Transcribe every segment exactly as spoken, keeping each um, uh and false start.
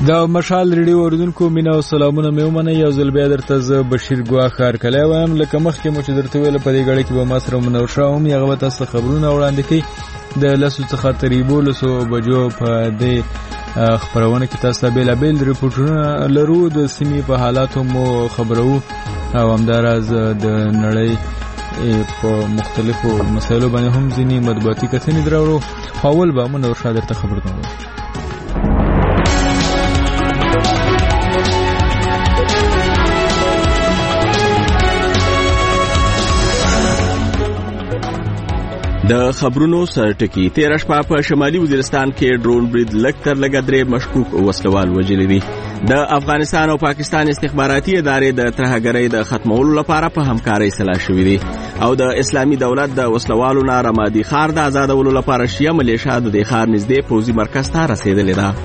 د مشال ریډیو اوریدونکو مینه او سلامونه مې ومنئ. یو ځل بیا درته زه بشیر ګواښ ښارکلی وایم. لکه مخکې مو چې درته ویله په دې ګړۍ کې به ما سره منور شاه هم هغه به تاسو ته خبرونه وړاندې کوي. د لسو څخه تر یولسو بجو په دې خپرونه کې تاسو ته بېلابېل ریپورټونه لرو. د سیمې په حالاتو مو خبرو او همداراز د نړۍ په مختلفو مسایلو باندې هم ځینې مطبوعاتي کتنې دراوړو. خو اول به منور شاه درته خبرونه وړو. د خبرونو سرټکی تیر شپه په شمالي وزیرستان کې ډرون برید لږ تر لږه درې مشکوک وسلوال وژلي دي. د افغانستان او پاکستان استخباراتي ادارې د ترهګرۍ د ختمولو لپاره په همکارۍ سلا شوې دي او د اسلامي دولت د وسلوالو نه رمادي ښار د آزادولو لپاره شیعه ملیشه د دې ښار نږدې پوځي مرکز ته رسېدلې ده.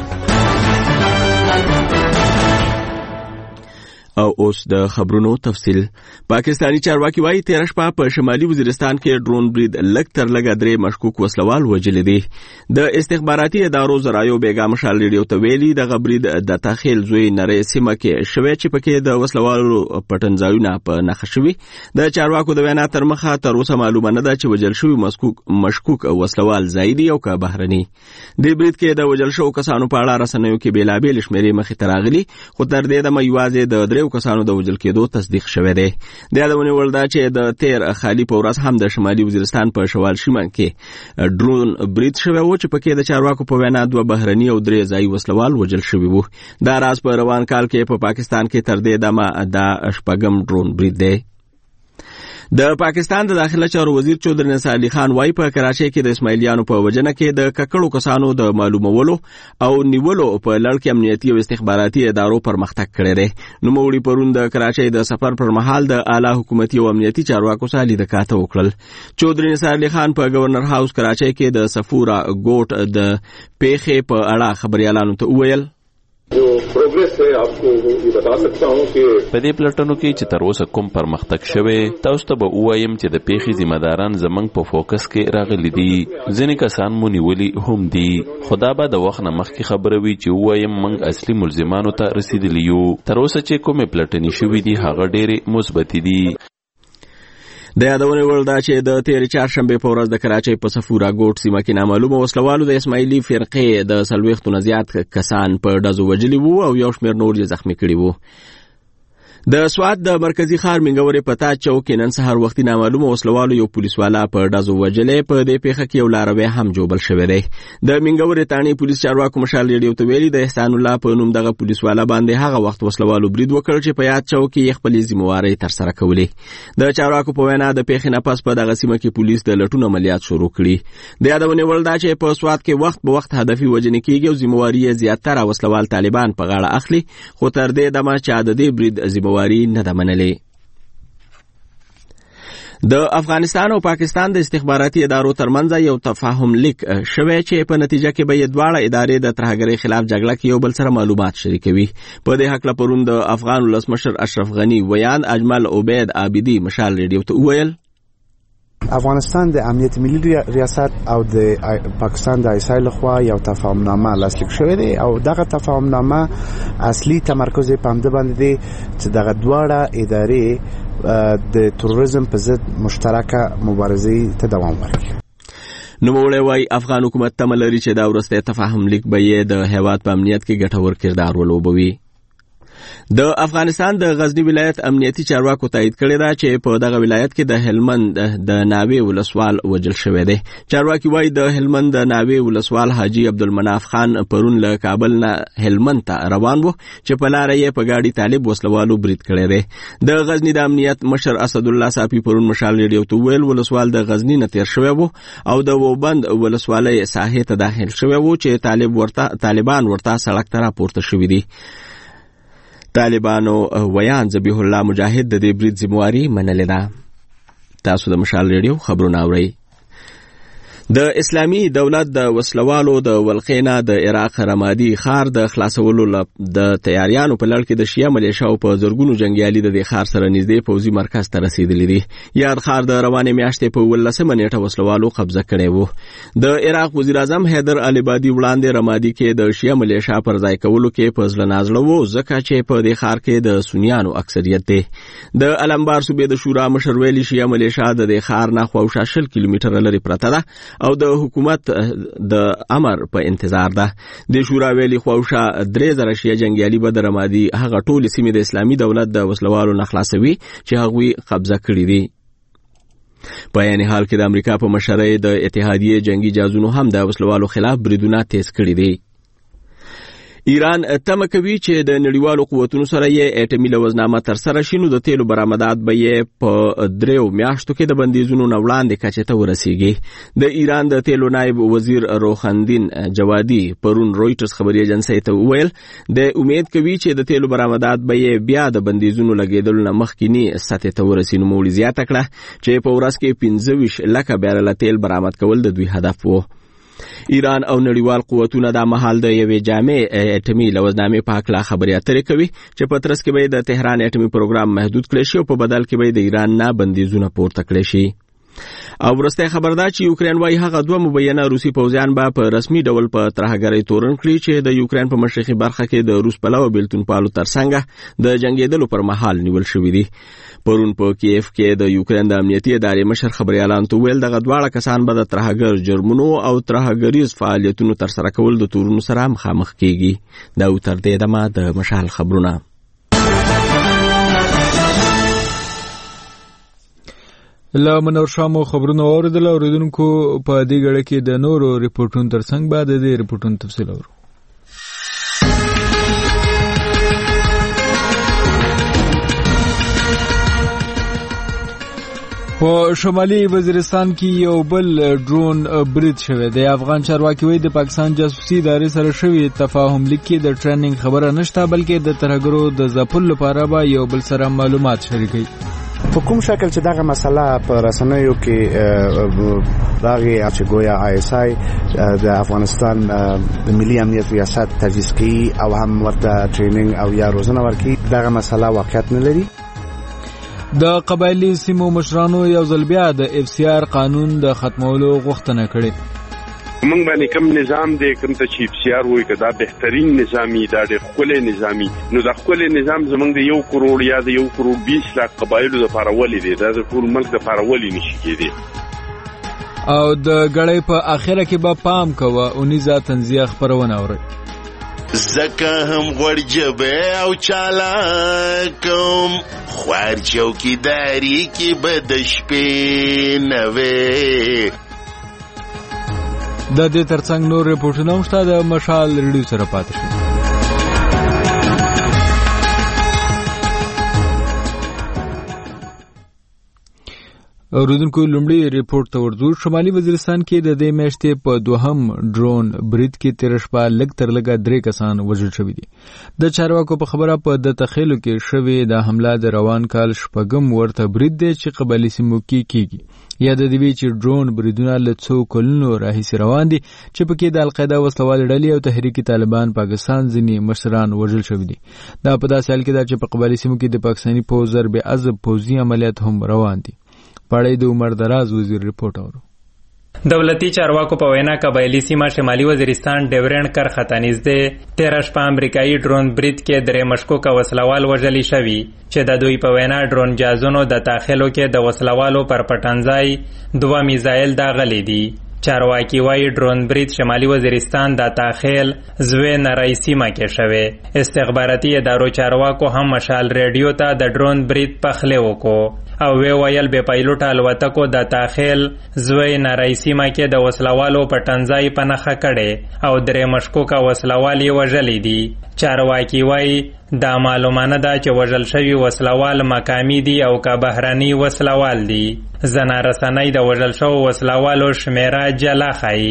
او اوس د خبرونو تفصیل. پاکستانی چارواکي وايي تیر شپه په شمالي وزیرستان کې ډرون برید لږ تر لږه درې مشکوک وسلوال وژلي دي. د استخباراتي ادارو ذرایعو بیګا مشال ریډیو ته ویلي دغه برید د تخیل زوی نری سیمه کې شوی چې پکې د وسلوالو پټنځایونه په نښه شوي. د چارواکو د وینا تر مخه تر اوسه معلومه نه ده چې وژل شوي مشکوک وسلوال ځایدي او که بهرني. د برید کې د وژل شوو کسانو په اړه رسنیو کې بېلابېلې شمېرې مخې ته راغلي، خو تر دې دمه یوازې د دریو کسانو د وژل کېدو تصدیق شوی دی. د یادونې وړ ده چې د تیر خالي په ورځ هم د شمالي وزیرستان په شوال شیمه کې ډرون برید شوی و چې پکې د چارواکو په وینا دوه بهرني او درې ځایي وسلوال وژل شوي وو. دا راز په روان کال کې په پاکستان کې تر دې دمه دا شپږم ډرون برید دی. د پاکستان د داخله چارو وزیر چودري نصر علي خان وايي په کراچۍ کې د اسماعیلیانو په وجنه کې د ککړو کسانو د معلومولو او نیولو په لړ کې امنیتي او استخباراتي ادارو پرمختګ کړی دی. نوموړي پرون د کراچۍ د سفر پر مهال د اعلی حکومتي او امنیتي چارواکو سره لیدکاته وکړل. چودري نصر علي خان په گورنر هاوس کراچۍ کې د صفورا ګوټ د پیښې په اړه خبريالانو ته وویل جو پروګرس ہے آپ کو یہ بتا سکتا ہوں کہ په دې پلټنو کې چې تر اوسه کوم پرمختګ شوی تاسو ته به وایم چې د پیښې ذمہ داران زمنګ په فوکس کې راغلي دي. ځینې کسان مو نیولي هم دي. خدا به د وخت نه مخکې خبره وي چې وایم موږ اصلي ملزمانو ته رسیدلی یو. تر اوسه چې کومې پلټنې شوې دي هغه ډېرې مثبت دي. د یادونې وړ ده چې د تیر چهارشنبې په ورځ د کراچۍ په صفورا ګوټ سیمه کې نامعلومه وسلوالو د اسماعیلي فرقې د څلوېښتو نه زیات کسان په ډزو وژلي وو او یو شمېر نور یې زخمي کړي وو. د سوات د مرکزی ښار منګورې په تاج چوک کې نن سهار وختي نامعلومه وسلوالو یو پولیسوالا په ډزو وژلی. په دې پیښه کې یو لاروی هم جوبل شوی دی. د منګورې تاڼې پولیس چارواکو مشال ریډیو ته ویلي د احسان الله په نوم دغه پولیسوالا باندې هغه وخت وسلوالو برید وکړ چې په یاد چوک کې خپلې ذمہوارۍ ترسره کولې. د چارواکو په وینا د پیښې نه پس په دغه سیمه کې پولیس د لټون عملیات شروع کړي. د یادونې وړ ده چې په سوات کې وخت به وخت هدفي وژنې کېږي او ذمہواري یې زیاتره وسلوال طالبان په غاړه اخلي، خو تر دې دمه چا د دې برید ذمہواري نه ده منلې. د افغانستان او پاکستان د استخباراتي ادارو ترمنځ یو تفاهم لیک شوی چې په نتیجه کې به یې دواړه ادارې د ترهګرۍ خلاف جګړه کې یو بل سره معلومات شریکوي. په دې هکله پرون د افغان ولسمشر اشرف غني ویان اجمل عبید عابدي مشال ریډیو ته وویل افغانستان د امنیت ملي ریاست او د پاکستان د ایسایل لخوا یو تفاهمنامه لاسلیک شوې ده او دغه تفاهمنامه اصلي تمرکز په همده باندې دی چې دغه دواړه ادارې د تروریزم په ضد مشترکه مبارزې ته دوام ورکړي. نوموړی وايي افغان حکومت تمه لري چې دا وروستی تفاهم لیک به یې د هیواد په امنیت کې ګټور کردار ولوبوي. د افغانستان د غزنی ولایت امنیتي چارواکو تایید کړی دا چې په دغه ولایت کې د هلمند د ناوې ولسوال وژل شوی دی. چارواکي وايي د هلمند د ناوې ولسوال حاجی عبدالمناف خان پرون له کابل نه هلمند ته روان و چې په لاره یې په ګاډي طالب وسلوالو برید کړی دی. د غزنی د امنیت مشر اسد الله صافي پرون مشال ریډیو ته ویل ولسوال د غزنی نه تیر شوی و او د وبند ولسوالۍ ساحې ته داخل شوی و چې طالب ورته طالبان ورته سړک ته راپورته شوي دي. طالبانو ویان ذبیح الله مجاهد د دې برید ذمہواري منلې ده. تاسو د مشال ریډیو خبرونه اورئ. د اسلامي دولت د وسلوالو د ولقینا د عراق رمادي خار د خلاصولو د تیاریانو په لړ کې د شیعه ملیشاو په زرګونو جنگیالي د خار سره نږدې پوځي مرکز ته رسیدلی دي. یاد خار د روانې میاشتې په ولسمه نیټه وسلوالو قبضه کړی وو. د عراق وزیر اعظم حیدر العبادي وړاندې رمادي کې د شیعه ملیشا پر ځای کولو کې په ځل نازله وو ځکه چې په دې خار کې د سنیانو اکثریت دی. د الانبار صوبې د شورا مشر ویلي شیعه ملیشا د دې خار نه خواوشا شل کیلومتره لري پرته ده او د حکومت د امر په انتظار ده. د شورا ویلي خواوشا درې زره شیعه جنگیالي به د رمادي هغه ټولې سیمې د اسلامي دولت د وسلوالو نه خلاصوي چې هغوی قبضه کړي دي. په یعنی حال کې د امریکا په مشرۍ د اتحادیې جنگي جازونو هم د وسلوالو خلاف بریدونه تیز کړي دي. ایران تمه کوي چې د نړیوالو قوتونو سره یې اټومي لوزنامه تر سره شي نو د تیلو برآمدات به یې په دریو میاشتو کې د بندیزونو نه وړاندې کچې ته ورسیږي. د ایران د تیلو نایب وزیر روخندین جوادي پرون رویټرز خبري ایجنسی ته وویل د امید کوي چې د تیلو برآمدات به یې بیا د بندیزونو لګیدلو نه مخکینی سطح ته ورسي. نو موږ زیاته کړه چې په ورځ کې پنځه ویشت لکه بیرل تیل برآمد کول د دوی هدف وو. ایران او نړیوال قوتونه د مهال د یوې جامع اټومي لوزنامې په هکله خبرې اترې کوي چې په ترڅ کې به د تهران اټومي پروګرام محدود کړي شي او په بدل کې به د ایران نه بندیزونه پورته کړي شي. او ورسته خبر ده چې یوکرين وايي هغه دوه مبینه روسي پوځیان به په رسمي ډول په ترهګرۍ تورن کړي چې د یوکرين په مشرقي برخه کې د روس پلو بیلتون پالو ترڅنګ د جنگیدلو پر مهال نیول شوې دي. پرون په کیف کې د یوکرين د امنیتي ادارې مشر خبري اعلان تو ویل دغه دواړه کسان به د ترهګر جرمونو او ترهګریز فعالیتونو تر سره کول د تورونو سره مخامخ کیږي. دا تر دې دمه د مشال خبرونه. لا منور شامو خبرونه اوریدل اوریدونکو په دې غړ کې د نورو ریپورتونو ترڅنګ بعد د ریپورتونو تفصیل اورو. په شمالي وزیرستان کې یو بل ډرون برید شوی دی. افغان چارواکي وایي د پاکستان جاسوسي ادارې سره شوی تفاهم لیک کې د ټریننګ خبره نشته بلکې د ترهګرو د ځپلو لپاره به یو بل سره معلومات شریکوي. په کوم شکل چې دغه مسله په رسنیو کې راغی چې ګویا آی اس آی د افغانستان د ملي امنیت ریاست تجهیز کوي او هم ورته ټریننګ او یا روزنه ورکوي، دغه مسله واقعیت نه لري. د قبایلی سیمو مشرانو یو ځل بیا د اف سی آر قانون د ختمولو غوښتنه کړې. موږ باندې کوم نظام دی کوم ته چې اف سی آر وایي کدا بهترین نظامی دا د خپل نظامی نو د خپل نظام زمونږ د یو کروڑ یا د یو کروڑ بیس لک قبایلو د پارولې دی دا د ټول ملک د پارولې نشي کېدی. او د غړې په اخره کې به پام کوه اونې ذات تنزیه خبرونه اوري. زکه هم غړجبه او چالاکم خوار چوکیداری کی بدش په نوې. د دې ترڅنګ نور ریپورتونه هم شته د مشال ریډیو سره پاتې شي. اوریدونکو لومړی ریپورت ته ورځو. شمالي وزیرستان کې د دې میاشتې په دوهم ډرون برید کې تیر شپه لږ تر لږه درې کسان وژل شوي دي. د چارواکو په خبره په د تخیلو کې شوې د حمله د روان کال شپږم ورته برید دی چې قبایلي سیمو کې کیږي. یا د دې چې ډرون بریدونه له څو کلونو راهیسې روان دي چې پکې د القاعده وسلوال ډلې او تحریک طالبان پاکستان ځینې مشران وژل شوي دي. دا په داسې حال کې ده چې په قبایلي سیمو کې د پاکستاني پوځ ضرب عضب پوځي عملیات هم روان دي. پړې د عمر دراز وزیر ریپورت اورو. دولتي چارواکو په وینا قبایلی سیمه شمالي وزیرستان ډیورنډ کرخه ته نږدې تیره شپه امریکایي ډرون برید کې درې مشکوکه وسلوال وژلي شوي چې د دوی په وینا ډرون جازونو د داخلو کې د وسلوالو پر پټنځای دوه میزایل داغلي دي. چارواکي وایي ډرون برید شمالي وزیرستان د تاخیل زوی نری سیمه کې شوی. استخباراتي ادارو چارواکو هم مشال ریډیو ته د ډرون برید پخلی وکړو او وی ویل بې پایلوټه الوتکو د تاخیل زوی نری سیمه کې د وسلوالو پټنځای په نښه کړی او درې مشکوکه وسلوال یې وژلي دي. چارواکي وایي دا معلومانه ده چې وژل شوي وسلوال مقامي دي او که بهرني وسلوال دي. زنا رسنۍ د وژل شوو وسلوالو شمیره جلا ښایي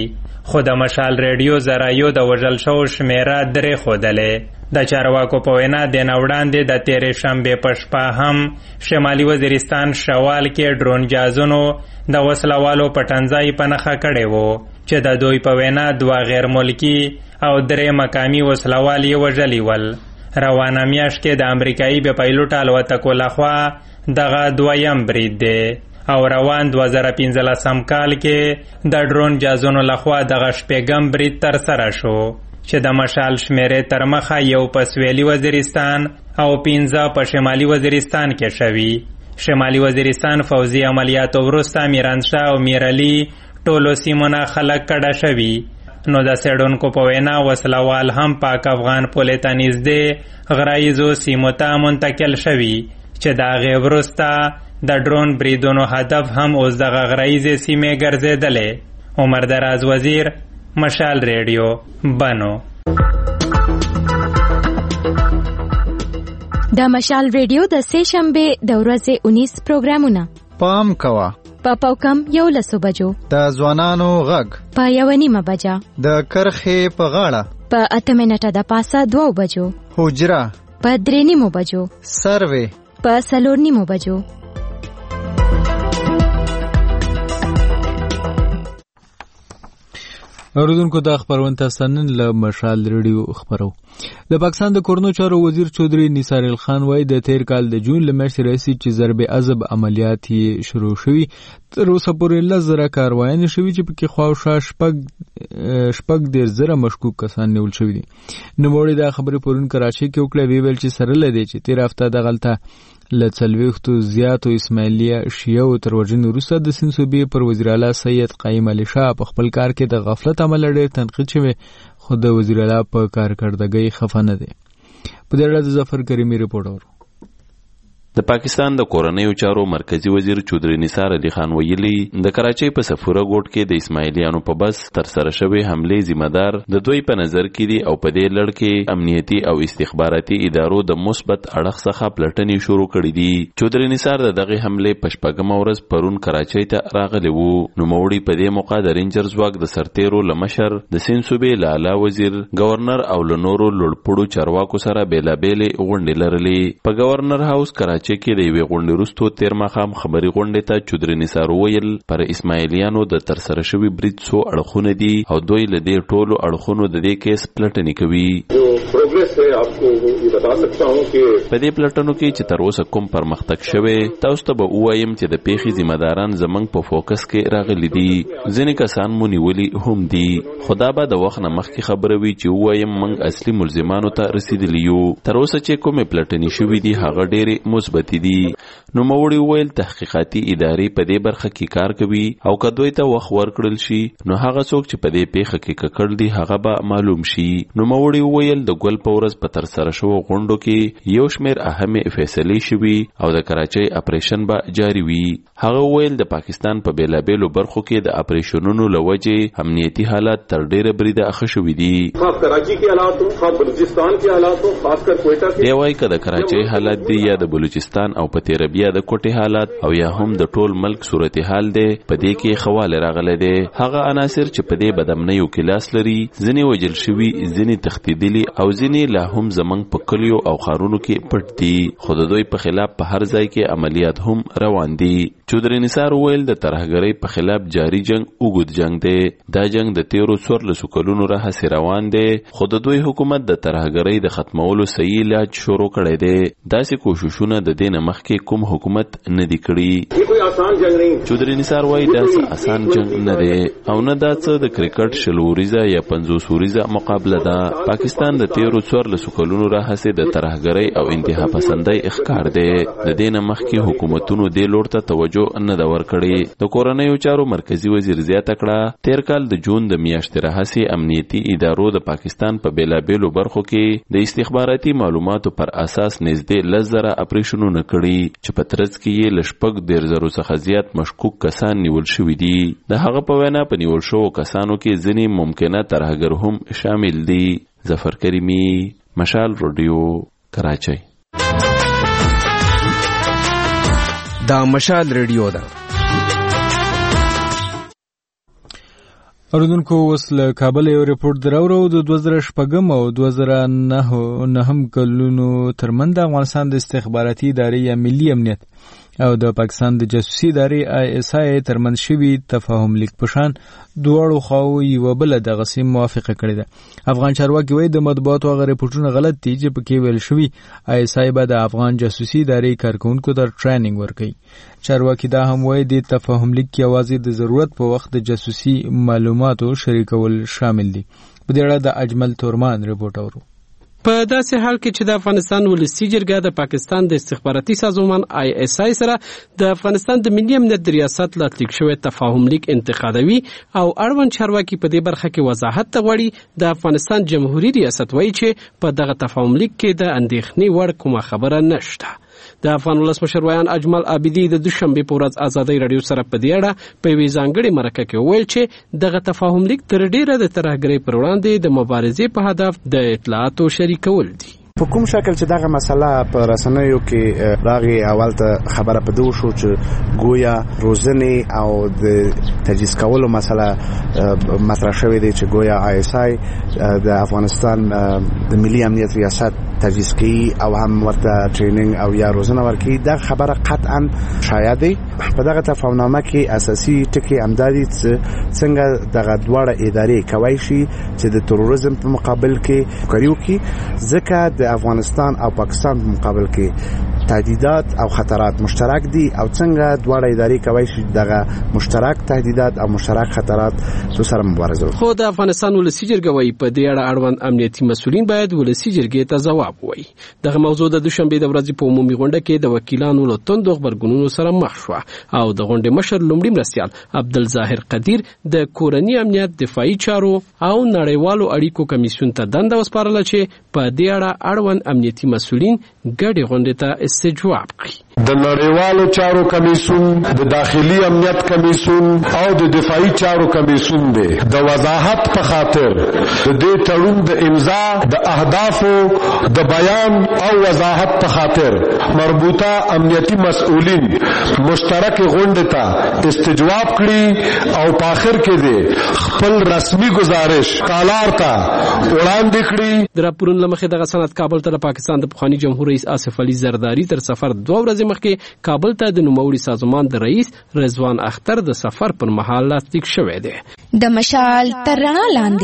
خو د مشال ریډیو ذرایو د وژل شوو شمیره درې ښودلې. د چارواکو په وینا د نه وړاندې د تېرې شنبې په شپه هم شمالي وزیرستان شوال کې ډرون جازونو د وسلوالو پټنځای په نښه کړی و چې د دوی په وینا دوه غیر ملکي او درې مقامي وسلوال یې وژلي ول. روانه میاشت کې د امریکایي بې پیلوټه الوتکو لخوا دغه دویم برید دی او روان دوه زره پنځلسم کال کې د ډرون جازونو لخوا دغه شپږم برید ترسره شو چې د مشال شمیرې تر مخه یو په سویلي وزیرستان او پنځه په شمالي وزیرستان کې شوي. شمالي وزیرستان فوزي عملیاتو وروسته میرانشاه او میرعلي ټولو سیمو نه خلک کډه شوي. نو د څېړونکو په وینا وسلوال هم پاک افغان پولې ته نږدې غرایزو سیمو ته منتقل شوي چې د هغې وروسته د ډرون بریدونو هدف هم اوس دغه غرایزې سیمې ګرځېدلې. عمر دراز وزیر، مشال ریډیو، بنو. د مشال ریډیو د سې شنبې د ورځې اونیس پروګرامونه پام کوه په پاوکم یو لسو بجو، د ځوانانو غږ په یو نیمه بجه، د کرخې په غاړه په اته منټه د پاسه دوه بجو، حجره په درې نیمو بجو، سروې په څلور نیمو بجو. اوریدونکو دا خبرونه تاسو نن له مشال ریډیو خبرو. د پاکستان د کورنو چارو وزیر چودري نثار الخان وايي د تیر کال د جون لمرسي رئیسي چې ضرب عذاب عملیات یې شروع شوي تر اوسه پورې لس زره کاروایانې شوي چې پکې خواوشا شپږ شپږ ډېر زره مشکوک کسان نیول شوي دي. نوموړي دا خبرې پرون کراچۍ کې وکړه. ویې ویل چې سره له دې چې تېره هفته دغلته له څلوېښتو زیاتو اسماعیلیه شیعو تر وژنې وروسته د سیند صوبې پر وزیر اعلی سید قایم علي شاه په خپل کار کې د غفلت عمله ډېر تنقید شوی، خو د وزیر اعلی په کارکردګۍ خفه نه دی. په دې اړه د ظفر کریمي رپورټ اورو. د پاکستان د کورنیو چارو مرکزی وزیر چودري نثار علي خان ویلي د کراچۍ په سفوره ګوټ کې د اسماعیلیانو په بس تر سره شوی حملې ذمہ دار د دوی په نظر کې دي او په دې لړ کې امنیتي او استخباراتي ادارو د مثبت اړخ څخه پلټنې شروع کړې دي. چودري نثار د دغه حملې په شپږمه ورځ پرون کراچۍ ته راغلی وو. نوموړي په دې موقع د رینجر ځواک د سرتیرو له مشر د سیند صوبې له اعلی وزیر گورنر او له نورو لوړپوړو چارواکو سره بېلابېلې غونډې لرلې. په گورنر هاوس کراچۍ کې د یوې غونډې وروسته تېر ماښام خبري غونډې ته چودري نثار وویل پر اسماعیلیانو د ترسره شوي برید څو اړخونه دي او دوی له دې ټولو اړخونو د دې کیس پلټنې کوي. په دې پلټنو کې چې تر اوسه کوم پرمختګ شوی تاسو ته به ووایم چې د پیښې ذمہ داران زموږ په فوکس کې راغلي دي. ځینې کسان مو نیولي هم دي، خو دا به د وخت نه مخکې خبره وي چې ووایم موږ اصلي ملزمانو ته رسېدلي یو. تر اوسه چې کومې پلټنې شوي دي هغه ډېرې مثبت دي. نوموړي وویل تحقیقاتي ادارې په دې برخه کې کار کوي او که دوی ته وخت ورکړل شي نو هغه څوک چې په دې پیښه کې ککړ دي هغه به معلوم شي. نوموړي وویل د ګل په ورځ په ترسره شوو غونډو کې یو شمېر اهمې فیصلې شوي او د کراچۍ اپریشن به جاري وي. هغه وویل د پاکستان په بیلابیلو برخو کې د اپریشنونو له وجې امنیتي حالات تر ډېره بریده ښه شوي دي. دی وایي که د کراچۍ حالات دي یا د بلوچستان او په تیره بیا د کوټې حالات او یا هم د ټول ملک صورتحال دی په دې کې خواله راغلی دی. هغه عناصر چې په دې بدامنیو کې لاس لري ځینې وژل شوي، ځینې تښتېدلي او ځینې لا هم زموږ په کلیو او ښارونو کې پټ دي، خو د دوی په خلاف په هر ځای کې عملیات هم روان دي. چودري نثار وویل د ترهګرۍ په خلاف جاري جنگ اوږد جنگ دی. دا جنگ د تیرو څوارلسو کلونو راهیسې روان دی، خو د دوی حکومت د ترهګرۍ د ختمولو صحیح علاج شروع کړی دی. داسې کوششونه د دې نه مخکې کوم حکومت نه دی کړي. چودري نثار وایي دا څه اسان جنگ نه دی او نه دا څه د کرکټ شل وریزه یا پنځوس وریزه مقابله ده. پاکستان د تیرو څوارلسو کلونو راهیسې د ترهګرۍ او انتها پسندۍ ښکار دی. د دې نه مخکې حکومتونو دې لور ته توجه نه ده ورکړې. د کورنیو چارو مرکزی وزیر زیاته کړه تیر کال د جون د میاشتې راهیسې امنیتي ادارو د پاکستان په بیلابیلو برخو کې د استخباراتي معلوماتو پر اساس نږدې لس زره اپریشنونه کړي چې په ترڅ کې یې له شپږ دېرش زرو څخه زیات مشکوک کسان نیول شوي دي. د هغه په وینا په نیول شوو کسانو کې ځینې ممکنه ترهګر هم شامل دي. ظفر کریمي، مشال رادیو، کراچۍ. دا مشال ریډیو ده. اوریدونکو اوس له کابل یو ریپورت دراوړو د دوه زره شپږم او دوه زره نهم کلونو ترمنځ د افغانستان د استخباراتي ادارې یا ملي امنیت او د پاکستان د جاسوسي ادارې آی اس آی ترمنځ شوي تفاهم لیک په شان دواړو خواو یوه بله دغسې موافقه کړې ده. افغان چارواکي وایي د مطبوعاتو هغه ریپورټونه غلط دي چې پکې ویل شوي آی اس آی به د افغان جاسوسي ادارې کارکوونکو ته ټریننګ ورکوي. چارواکي دا هم وایي د تفاهم لیک کې یوازې د ضرورت په وخت د جاسوسي معلوماتو شریکول شامل دي. په دې اړه د اجمل تورمان ریپورټ اورو. په داسې حال کې چې د افغانستان ولسي جرګه د پاکستان د استخباراتي سازمان آی اس آی سره د افغانستان د ملي امنیت د ریاست لاسلیک شوی تفاهم لیک انتقادوي او اړوند چارواکي په دې برخه کې وضاحت ته غواړي، د افغانستان جمهوریت ریاست وایي چې په دغه تفاهم لیک کې د اندېښنې وړ کومه خبره نشته. د افغان ولسمشر ویان اجمل عابدي د دوشنبه په ورځ ازادي رادیو سره په دې اړه په یوې ځانګړې مرکه کې وویل چې دغه تفاهم لیک تر ډیره د ترهګرۍ پر وړاندې د مبارزې په هدف د اطلاعاتو شریکول دي. په کوم شکل چې دغه مسله په رسنیو کې راغی، اول ته خبره په دوه شو چې گویا روزنې او د تجهیز کولو مسله مطرح شوې ده چې گویا آی اس آی د افغانستان د ملي امنیت ریاست تجهیز کوي او هم ورته ټریننګ او یا روزنه ورکوي. دا خبره قطعا شایع ده. په دغه تفاهمنامه کې اساسي ټکی امدادي څنګه دغه دواړه ادارې کوي شي چې د تروریزم په مقابل کې کاریو کې، ځکه د افغانستان او پاکستان په مقابل کې تهدیدات او خطرات مشترک دي او څنګه دواړه ادارې کوي چې دغه مشترک تهدیدات او مشترک خطرات سره مبارزه وکړي. خو د افغانستان ولسي جرګه وايي په دې اړه اړوند امنیتي مسؤلین باید ولسي جرګې ته ځواب ووایي. دغه موضوع د دوشنبه د ورځې په عمومي غونډه کې د وکیلانو له توندو خبرګونونو سره مخ شو او د غونډې مشر لومړي مرستیال عبدالظاهر قدیر د کورنی امنیت دفاعي چارو او نړیوالو اړیکو کمیسیون ته دنده وسپارله چې په دې اړه اړوند امنیتي مسؤلین ګډې غونډې ته استجواب کړي. د نړیوالو چارو کمیسیون، د داخلي امنیت کمیسیون او د دفاعي چارو کمیسیون دی د وضاحت په خاطر د دې تړون د امضا د اهدافو د بیان او وضاحت په خاطر مربوطه امنیتي مسؤلین مشترک غونډه ته استجواب کړي او په اخر کې دی خپل رسمي گزارش کالار ته وړاندې کړي. د راپورونو لمخې دغه سند کابل ته د پاکستان د پخوانی جمهور رئیس آصف علي زرداری تر سفر دوه ورځې مخکې کابل ته د نوموړي سازمان د رئیس رضوان اختر د سفر پر مهال لاسلیک شوی دی. د مشال تر رڼا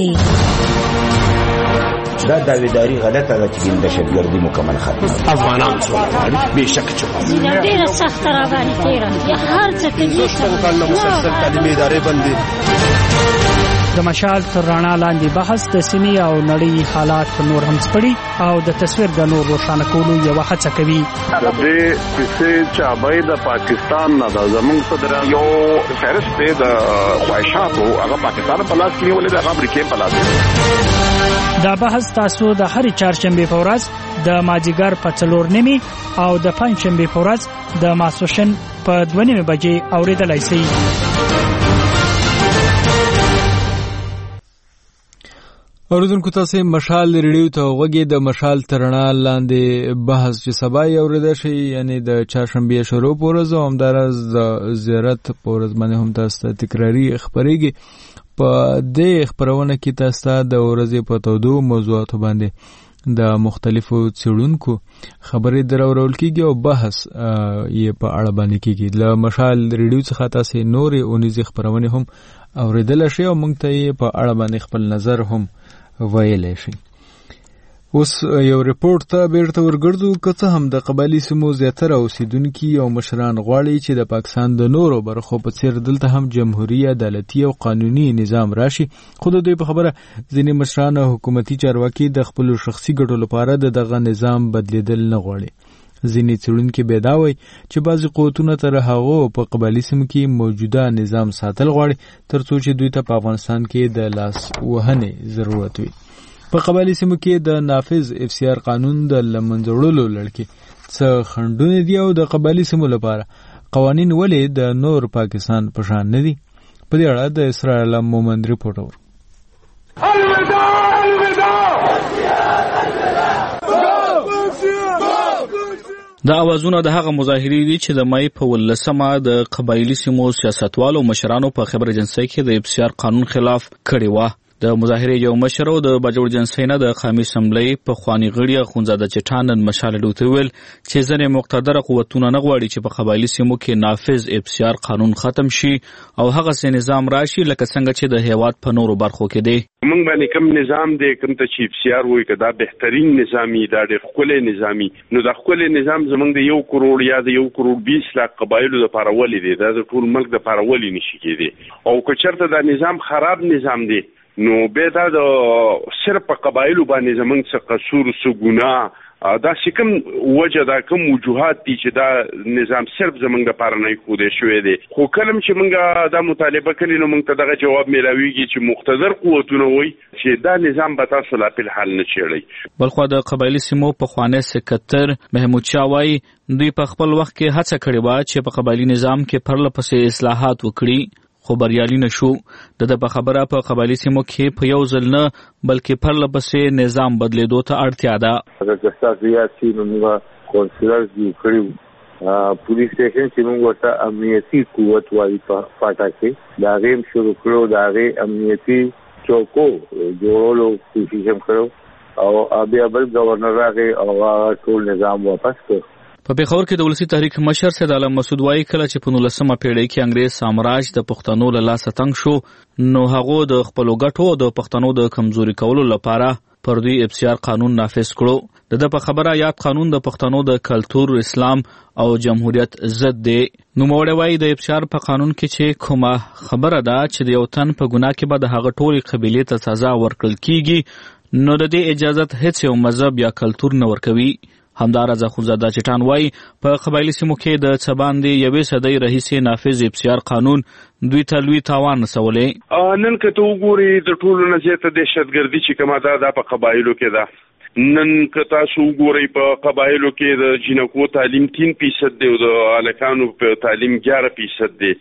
لاندې دا داویداری غلطه ده چې د دهشتګردي مکمل ختمه افغانان سره به شک چې ډیره سخت را باندې تیره هر څه کې څنګه مسلسل تعلیمي ادارې باندې د مشال تر رڼا لاندې بحث د سیمې او نړۍ حالات نور هم سپړي او د تصویر د نور روښانه کولو یو هڅه کوي. د دې کیسې چابای د پاکستان نه د زمونږ صدر یو فهرست دی د خواهشاتو هغه پاکستان په لاس کې ولې د امریکای په لاس. دا بحث تاسو د هرې چهارشنبې په ورځ د مازدیګر په څلور نیمې او د پنجشنبې په ورځ د ماسپښین په دوه نیمې بجې اورېدلی شئ. اوریدونکو تاسو مشال ریډیو ته وګورئ. د مشال ترنا لاندې بحث چې سبا یې اوریدل شي، یعنی د چهارشنبې شروع پورز او همدارز د زیارت پورز باندې هم تاسو تکراری خبرېږي. په دې خبرونه کې تاسو د ورځې په تودو موضوعاتو باندې د مختلفو څېړونکو خبرې دراوړل کېږي او بحث یې په اړه باندې کېږي. له مشال ریډیو څخه تاسو نورې اونیزې خبرونه هم اوریدل شي او موږ ته یې په اړه باندې خپل نظر هم ویلی شي. اوس یو ریپورت ته بیرته ورګرځو. که څه هم د قبایلي سیمو زیاتره اوسیدونکي او مشران غواړي چې د پاکستان د نورو برخو په څیر دلته هم جمهوري، عدالتي او قانوني نظام راشي، خو د دوی په خبره ځینې مشران او حکومتي چارواکي د خپلو شخصي ګټو لپاره د دغه نظام بدلیدل نه غواړي. ځینې څېړونکي بیا دا وایي چې بعضې قوتونه تر هغو په قبایلي سیمو کې موجوده نظام ساتل غواړي تر څو چې دوی ته په افغانستان کې د لاس وهنې ضرورت وي. په قبایلي سیمو کې د نافذ اف سی آر قانون د له منځه وړلو لړ کې څه خنډونه دي او د قبایلي سیمو لپاره قوانین ولې د نور پاکستان په شان نه دي؟ په دې اړه د اسرائیل مومند ریپورټ اورو. دا اوازونه د هغه مظاهرې دي چې د مای په ولسمه د قبایلی سیمو سیاستوالو مشرانو په خبر اجنسی کې د افسیار قانون خلاف کړی و. د مظاهرې یو مشر او د بجوړ جنسۍ نه د قومي اسمبلی په خواني غړي اخوندزاده چټان نن مشال ډوته ویل چې ځنې مقتدر قوتونه نه غواړي چې په قبایلی سیمو کې نافذ افسیار قانون ختم شي او هغه سي نظام راشي لکه څنګه چې د هیواد په نورو برخو کې دی. موږ باندې کوم نظام دی کوم ته چې افسیار وایي که دا بهترین نظامي دا ډېر ښکلی نظامي نو دا ښکلی نظام زموږ د یو کروڑ یا د یو کروڑ بیس لاک قبایلو دپاره ولې دی دا د ټول ملک دپاره ولې نشي کېدی او که چېرته دا نظام خراب نظام دی نو به دا د صرف په قبایلو باندې زمونږ څه قصور څه ګناه دا چې کوم وجه دا کوم وجوهات دي چې دا نظام صرف زمونږ دپاره نه ایښودی شوی دی خو کله چې موږ دا مطالبه کړې نو موږ ته دغه جواب میلاویږي چې مقتدر قوتونه وایي چې دا نظام به تاسو لا فی الحال نه چیړئ. بلخوا د قبایلي سیمو پخوانی سکتر محمود شاه وایي دوی په خپل وخت کې هڅه کړې وه چې په قبایلي نظام کې پرله پسې اصلاحات وکړي خو بریالي نه شو. د ده په خبره په قبایلي سیمو کې په یو ځل نه بلکې پرله پسې نظام بدلېدو ته اړتیا ده. اگر که ستاسو یاد شي نو موږ کونسلرز جوړ کړي وو پولیس سټیشن چې موږ ورته امنیتي قوت وایي په فاټا کې د هغې هم شروع کړو د هغې امنیتي چوکو جوړولو کوشش هم کړو او بیا بل ګورنر راغی او هغه ټول نظام واپس کړ. په پیښور کې د ولسی تحریک مشر سید عالم مسعود وایي کله چې په نولسمه پیړۍ کې انګریز سامراج د پښتنو له لاسه تنګ شو نو هغه د خپلو ګټو او د پښتنو د کمزوري کولو لپاره پر دوی افسیار قانون نافذ کړو. د ده په خبره یاد قانون د پښتنو د کلتور اسلام او جمهوریت ضد دی. نوموړی وایي د افسیار په قانون کې چې کومه خبره ده چې د یو تن په ګناه کې به د هغه ټولې قبیلې ته سزا ورکړل کیږي نو د دې اجازت هیڅ یو مذهب یا کلتور نه ورکوي. همداراز اخوندزاده چټان وایي په قبایلي سیمو کې د څه باندې یوې صدۍ راهیسې نافذ افسیار قانون دوی ته لوی تاوان رسولی. نن که ته وګورې د ټولو نه زیاته دهشتګردي چې کومه ده دا په قبایلو کې ده. نن که تاسو وګورئ په قبایلو کې د جینکو تعلیم تین فیصد دی او د هلکانو په تعلیم ګیاره فیصد دی.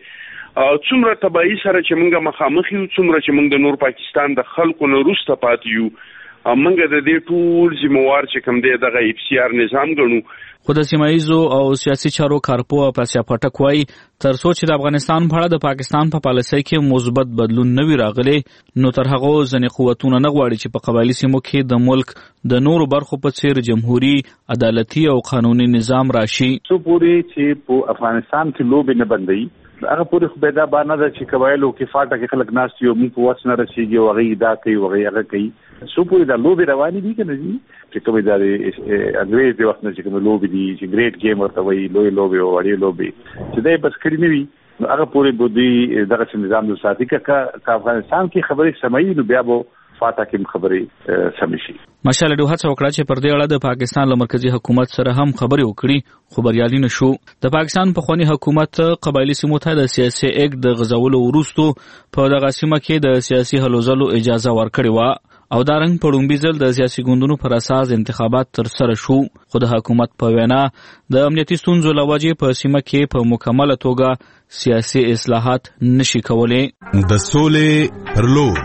څومره تباهي سره چې موږ مخامخ یو څومره چې موږ د نور پاکستان د خلکو نه وروسته پاتې یو موږ د دې ټول ذمہوار چې کوم دی دغه افسیار نظام ګڼو. خو د سیمایزو او سیاسي چارو کارپوه پاسیا پټک وایي تر څو چې د افغانستان په اړه د پاکستان په پالیسۍ کې مثبت بدلون نه وي راغلی نو تر هغو ځینې قوتونه نه غواړي چې په قبایلي سیمو کې د ملک د نورو برخو په څیر جمهوري عدالتي او قانوني نظام راشي. څو پورې چې په افغانستان کې لوبې نه بندوي هغه پورې خو به دا بار نه ده چې قبایلو کې فاټه کې خلک ناست یو موږ په وس نه رسېږي او هغوی دا کوي او هغوی هغه کوي. څو پورې دا لوبې روانې دي که نه دي چې کومې دا د انګریز د وخت نه چې کومې لوبې دي چې ګریټ گیم ورته وایي لویې لوبې او وړې لوبې چې دا یې بس کړي نه وي نو هغه پورې به دوی دغسې نظام د ساتي که افغانستان کې خبرې سموي نو بیا به فاټه کې خبرې سمې شي. مشال ډو هڅه وکړه چې پر دې اړه د پاکستان له مرکزي حکومت سره هم خبرې وکړي خو بریالي نه شو. د پاکستان پخواني حکومت قبایلي سیمو ته د سیاسي اکټ د غځولو وروستو په دغه سیمه کې د سیاسي هلو ځلو اجازه ورکړې وه او دا رنګ په لومړي ځل د سیاسي ګوندونو پر اساس انتخابات ترسره شو خو د حکومت په وینا د امنیتي ستونزو له وجې په سیمه کې په مکمله توګه سیاسي اصلاحات نشي کولی. د سولې پر لور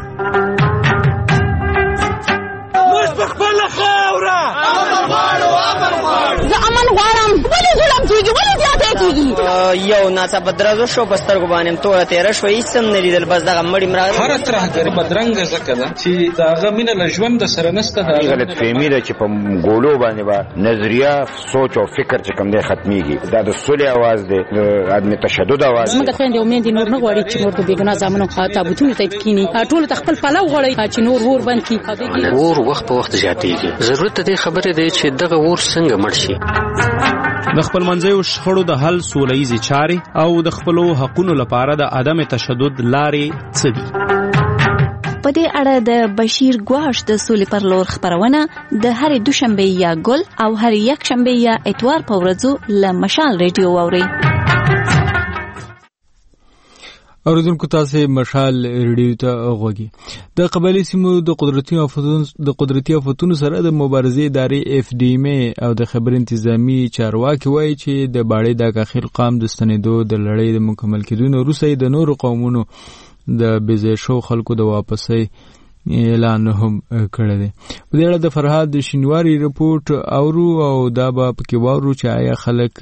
امن غواړم ولې ظلم کیږي ولې زیاتی کیږي یو ناڅاپه درز وشو په سترګو باندې توره تېره شوه هېڅ هم نه لیدل بس دغه مړي م راغله هره ترهګري بدرنګه ځکه ده چې د هغه مینه له ژوند سره نشته غلطفهمي ده چې په ګولو باندې به نظریه سوچ او فکر چې کوم دی ختمیږي دا د سولې اواز دی د عدم تشدد اواز زموږ خویندې او میندې نور نه غواړي چې نور د بېګناه زامنو تابوتونو ته کښېني ټولو ته خپل پلو غواړي چې نور اور بند کړي. اور وخت په وخت زیاتېږي ضرورت د دې خبرې دی چې دغه اور څنګه مړ شي. د خپلمنځیو شخړو د حل سوله ییزې چارې او د خپلو حقونو لپاره د عدم تشدد لارې څه دي؟ په دې اړه د بشیر ګواش د سولې پر لور خپرونه د هرې دوشنبې یا ګل او هرې یکشنبې یا اتوار په ورځو له مشال ریډیو واورئ. اوریدونکو تاسو مشال ریډیو ته غوږی. د قبایلي سیمو د قدرتي آفتونو د قدرتي آفتونو سره د مبارزې ادارې اف ډي ام او د خبر انتظامی چارواکي وایي چې د باړې د کاخیل قام د ستنېدو د لړۍ د مکمل کېدو وروسته د نورو قومونو د بېځایه شو خلکو د واپسۍ اعلان هم کړی دی. په دې اړه د فرهاد شینواری رپورټ اورو او دا به پکې واورو چې آیا خلک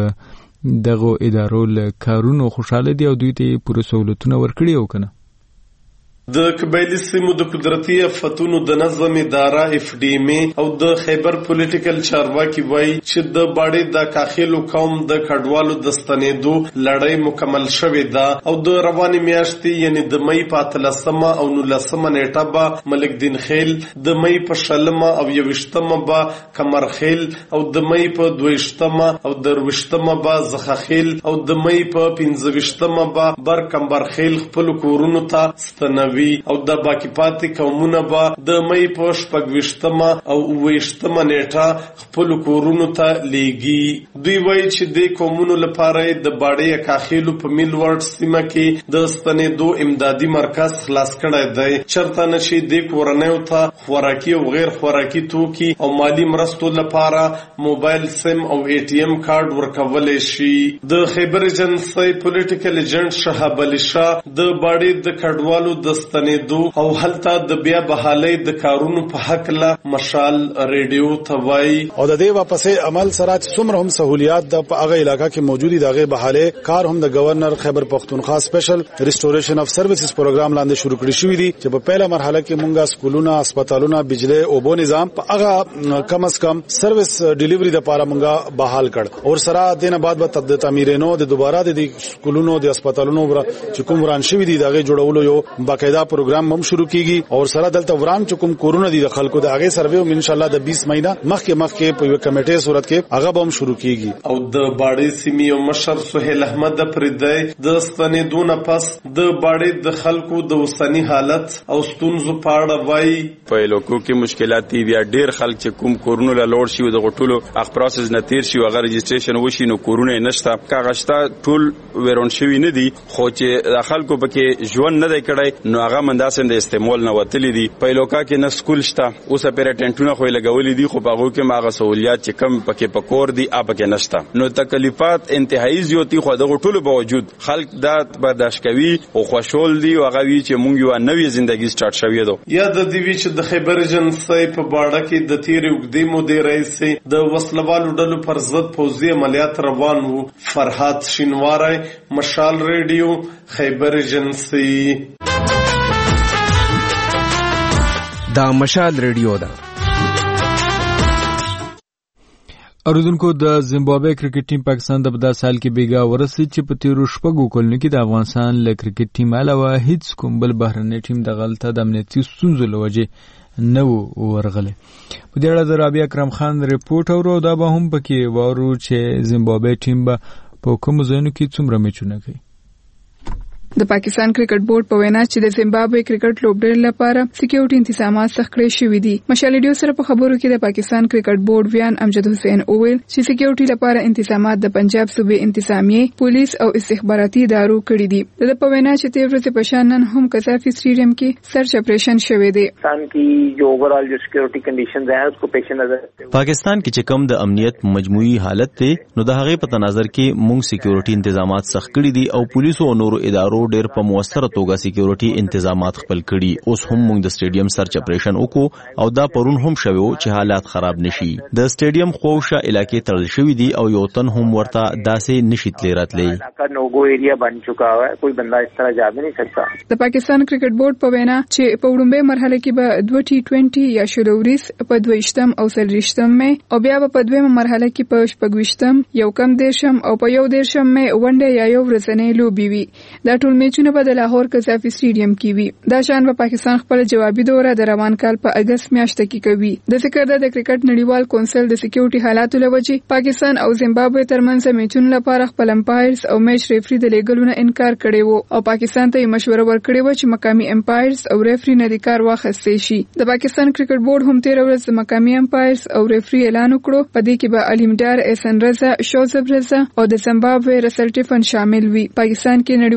د دغه ادارو له کارونو خوشاله دي او دوی ته پوره سہولتونه ورکړي او کنه. د قبایلی سیمو د قدرتي آفتونو د نظم اداره اف ډي ام او د خیبر پولیټیکل چارواکي وایي چې د باړې د کاخیلو قوم د کډوالو د ستنېدو لړۍ مکمل شوې ده او د روانې میاشتې یعنی د مئی په اتلسمه او نولسمه نیټه به ملک دین خیل، د مئی په شلمه او یویشتمه به کمر خیل او د مئی په دویشتمه او درویشتمه به زخه خیل او د مئی په پنځه به بر کمبر خیل خپل کورونو ته ستنوي او د باقی پاتې قومونه به د مئی په شپږویشتمه او اوویشتمه نیټه خپل کورونو ته لیږي. دوی وایي چې د قومونو لپاره د باړې کاخیلو په میل ورډ سیمه کې د ستنېدو امدادي مرکز خلاص کړی دی، چرته نشي د کورنیو ته خوراکي او غیر خوراکي توکي او مالی مرستو لپاره موبایل سیم او ای ټي ایم کارت ورکولی شي. د خیبر ایجنسی پولیټیکل ایجنټ شهاب علي شاه د باړې د کډوالو د ستنېدو او هلته د بیا بحالۍ د کارونو په حق له مشال ریډیو ته وایي او د دې واپسې عمل سره څومره هم سہولیات د په هغه علاقہ کې موجودي دغه بحالۍ کار هم د گورنر خیبر پختونخوا سپیشل ریسټوریشن اف سرویسز پروګرام لاندې شروع کړی شوی دی چې په پیله مرحله کې مونږه سکولونه، هسپتالونه، بجلی او بو نظام په هغه کم از کم سرویس ډیلیوري د پاره مونږه بحال کړ او سره دینه بعد به تبدیل تعمیرینو د دوباره د سکولونو د هسپتالونو چې کوم وران شوی دی دغه جوړولو یو باقاعده پروګرام هم شروع کیږي او سره دلته وران چکم کورونه دي د خلکو د هغه سروې هم ان شاء الله د بیس مهینه مخکې مخکې په یو کمیټې صورت کې هغه به هم شروع کیږي. او د باړې سیمې او مشر سهیل احمد پردای د ستنېدو نه پس د باړې د خلکو د اوسنی حالت او ستونزو په اړه وایي په لوکو کې مشکلات دي، بیا ډیر خلک چې کوم کورونه له لوړ شي د غټولو اخ پروسس نه تیر شي او هغه رجسټریشن وشي نو کورونه نشته کاغشتا ټول ورون شوی نه دي خو چې د خلکو پکې ژوند نه دی کړی نو هغه منداسم د استعمال نه وتلی دي. په لوکا کې نه سکول شته اوس پر ټنټونه خو لګولې دي خو په هغه کې ماغه سہولیات چې کم پکې پکور دي اپ کې نشته نو تکلیفات انتهایی زیاتی خو دغه ټولو باوجود خلک دا برداشت کوي او خوشحال دي او هغه وی چې مونږ یو نوې ژوندۍ سٹارټ شوې ده. یا د دې چې د خیبر ایجنسی په باړه کې د تیر وګدې مودې رئیس د وسلوالو ډلو پر ضد پوځي عملیات روان وو. فرهاد شینواری، مشال ریډیو، خیبر ایجنسی. دا مشال ریډیو ده. اوریدونکو د زیمبابوې کرکټ ټیم پاکستان د بدا سال کې بیګا ورسید چې په تیرو شپږو کلونو کې د افغانستان له کرکټ ټیم علاوه هیڅ کوم بل بهرنی ټیم د غلطه د امنیتي ستونزو له وجې نه و ورغلی. په دې اړه د رابعه اکرم خان رپورټ اورو دا به هم پکې واورو چې زیمبابوې ټیم به په کومو ځایونو کې څومره میچونه کوي. د پاکستان کرکټ بورډ په وینا چې د زیمبابوې کرکټ لوبډلې لپاره سکیورټي تنظیمات سخت کړی شوي دي. مشال ډیو سره په خبرو کې د پاکستان کرکټ بورډ ویان امجد حسین اوویل چې سکیورټي لپاره تنظیمات د پنجاب صوبې انتظامیه، پولیس او استخباراتي ادارو کړی دي. د په وینا چې تیر ورځ په شان نن هم قذافي سټیډیم کې سرچ اپریشن شوی دی. پاکستان کی جو اوورال جو سکیورټي کنډیشنز ہیں اس کو پیش نظر پاکستان کې چې کوم د امنیت مجموعي حالت دی نو د هغه په تناظر کې مونږ سکیورټي تنظیمات سخت کړی دي او پولیسو او نورو ادارو ډېر په موثر توګه سکیورټي تنظیمات خپل کړي. اوس هم موږ د سټیډیم سرچ اپریشن وکړو او دا پرون هم شوی چې حالات خراب نشي. د سټیډیم خوښه علاقې تړل شوی دي او یو تن هم ورته داسې نشي تللی راتلی. نوګو ایریا بن چکا ہے، کوئی بندہ اس طرح جا بھی نہیں سکتا. د پاکستان کرکټ بورډ په وینا چې په وړاندې مرحله کې به دوه ټي ټوئنټي یا شلوريس په دویشتم او سلریشتم مې او بیا په دویمه مرحله کې په شپږویشتم یو کم دیرشم او په یو دیرشم مې ونډه یا یو ورځنۍ لوبي وي. دا ټول میچونه به د لاهور قذافي سټیډیم کې وي. دا شان به پاکستان خپل جوابي دوره د روان کال په اگست میاشت کې کوي. د ذکر د کرکټ نړیوال کونسل د سکیورټي حالاتو لوجې پاکستان او زیمبابوې ترمنځ میچونو لپاره خپل امپایرز او میچ ریفری د لیګلو نه انکار کړی وو او پاکستان ته مشوره ورکړې و چې مقامی امپایرز او ریفری نه د کار واخیستې شي. د پاکستان کرکټ بورډ هم تیر ورځ د مقامی امپایرز او ریفری اعلان وکړو په دې کې به الیمډار احسن رضا، شوزب رضا او د زیمبابوې رسل ټیفن شامل وي. پاکستان کې نړیوال کرکټ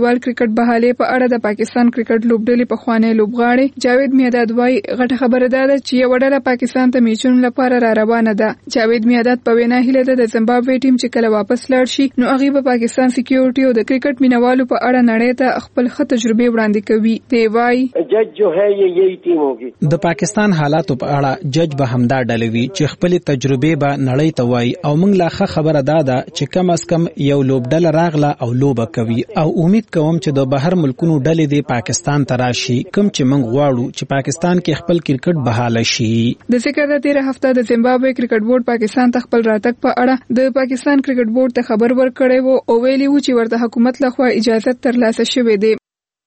کرکټ بحالې په اړه د پاکستان کرکټ لوبډلې په خوانی لوبغاړي جاوید میاداد وايي غټه خبره ده چې یو ډله پاکستان ته میچونو لپاره را روانه ده. جاوید میاداد په وینا هیله ده د زیمبابوې ټیم چې کله واپس لاړ شي نو هغه به پاکستان سکیورټي او د کرکټ مینوالو په اړه نړۍ ته خپل ښه تجربه وړاندې کوي. دی وايي جج جو ہے یہ یہی ٹیم ہوگی. د پاکستان حالاتو په اړه جج به همدا ډلې وي چې خپل تجربه به نړۍ ته وایي او موږ لا ښه خبره ده ده چې کم از کم یو لوبډله راغله او لوبه کوي او امید کوم چې د بهر ملکونو ډلې د پاکستان ته راشي کوم چې موږ غواړو چې پاکستان کې خپل کرکټ بحاله شي. د ذکر د تیر هفته د زیمبابوې کرکټ بورډ پاکستان ته خپل راتګ په اړه د پاکستان کرکټ بورډ ته خبر ورکړی وو او ویلي وو چې ورته حکومت لخوا اجازه ترلاسه شوې ده.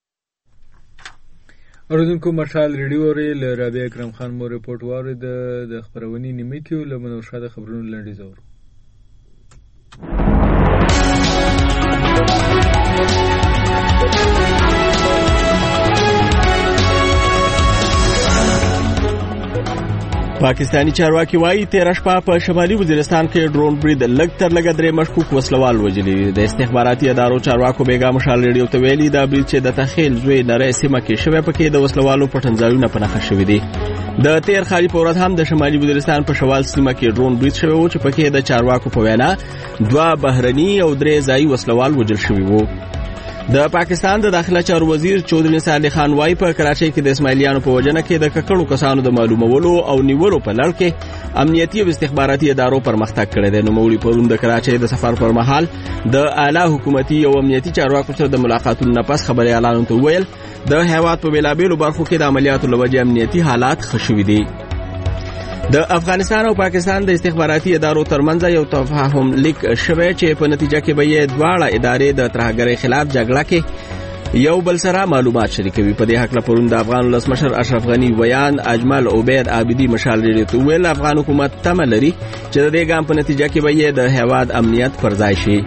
اوریدونکو مشال ریډیو ری له رابعه اکرم خان مو رپورټ وارد د خبرونې نیمه کې له منور شاه خبرونو لنډیز اورو. پاکستانی چارواکي وایي تیر شپه په شمالي وزیرستان کې ډرون برید لږ تر لږه درې مشکوک وسلوال وژلي. د استخباراتي ادارو چارواکو بیګا مشال ریډیو ته ویلي دا برید چې د تخیل زوی نری سیمه کې شوی پکې د وسلوالو پټنځایونه په نښه شوي دي. د تیر خالي په ورځ هم د شمالي وزیرستان په شوال سیمه کې ډرون برید شوی و چې پکې د چارواکو په وینا دوه بهرني او درې ځایي وسلوال وژل شوي وو. د پاکستان د داخله چارو وزیر چودھری نثار علي خان وايي په کراچۍ کې د اسماعیلیانو په وجنه کې د ککړو کسانو د معلومولو او نیولو په لړ کې امنیتي او استخباراتي ادارو پرمختګ کړی دی. نو مولوی پرون د کراچۍ د سفر پر مهال د اعلی حکومتي او امنیتي چارواکو سره د ملاقاتونو نه پس خبري اعلان ته ویل د هیواد په بیلابیلو برخو کې د عملیاتو لوجې امنیتي حالات ښه شوي دي. د افغانستان او پاکستان د استخباراتي ادارو ترمنځ یو تفاهم لیک شوی چې په نتیجه کې به یې دواړه ادارې د ترهګرۍ خلاف جګړه کې یو بل سره معلومات شریکوي. په دې حق پرون د افغان ولسمشر اشرف غنی ویان اجمل عبید عابدی مشال ریډیو ته ویل افغان حکومت تمه لري چې د دې ګام په نتیجه کې به یې د هیواد امنیت پر ځای شي.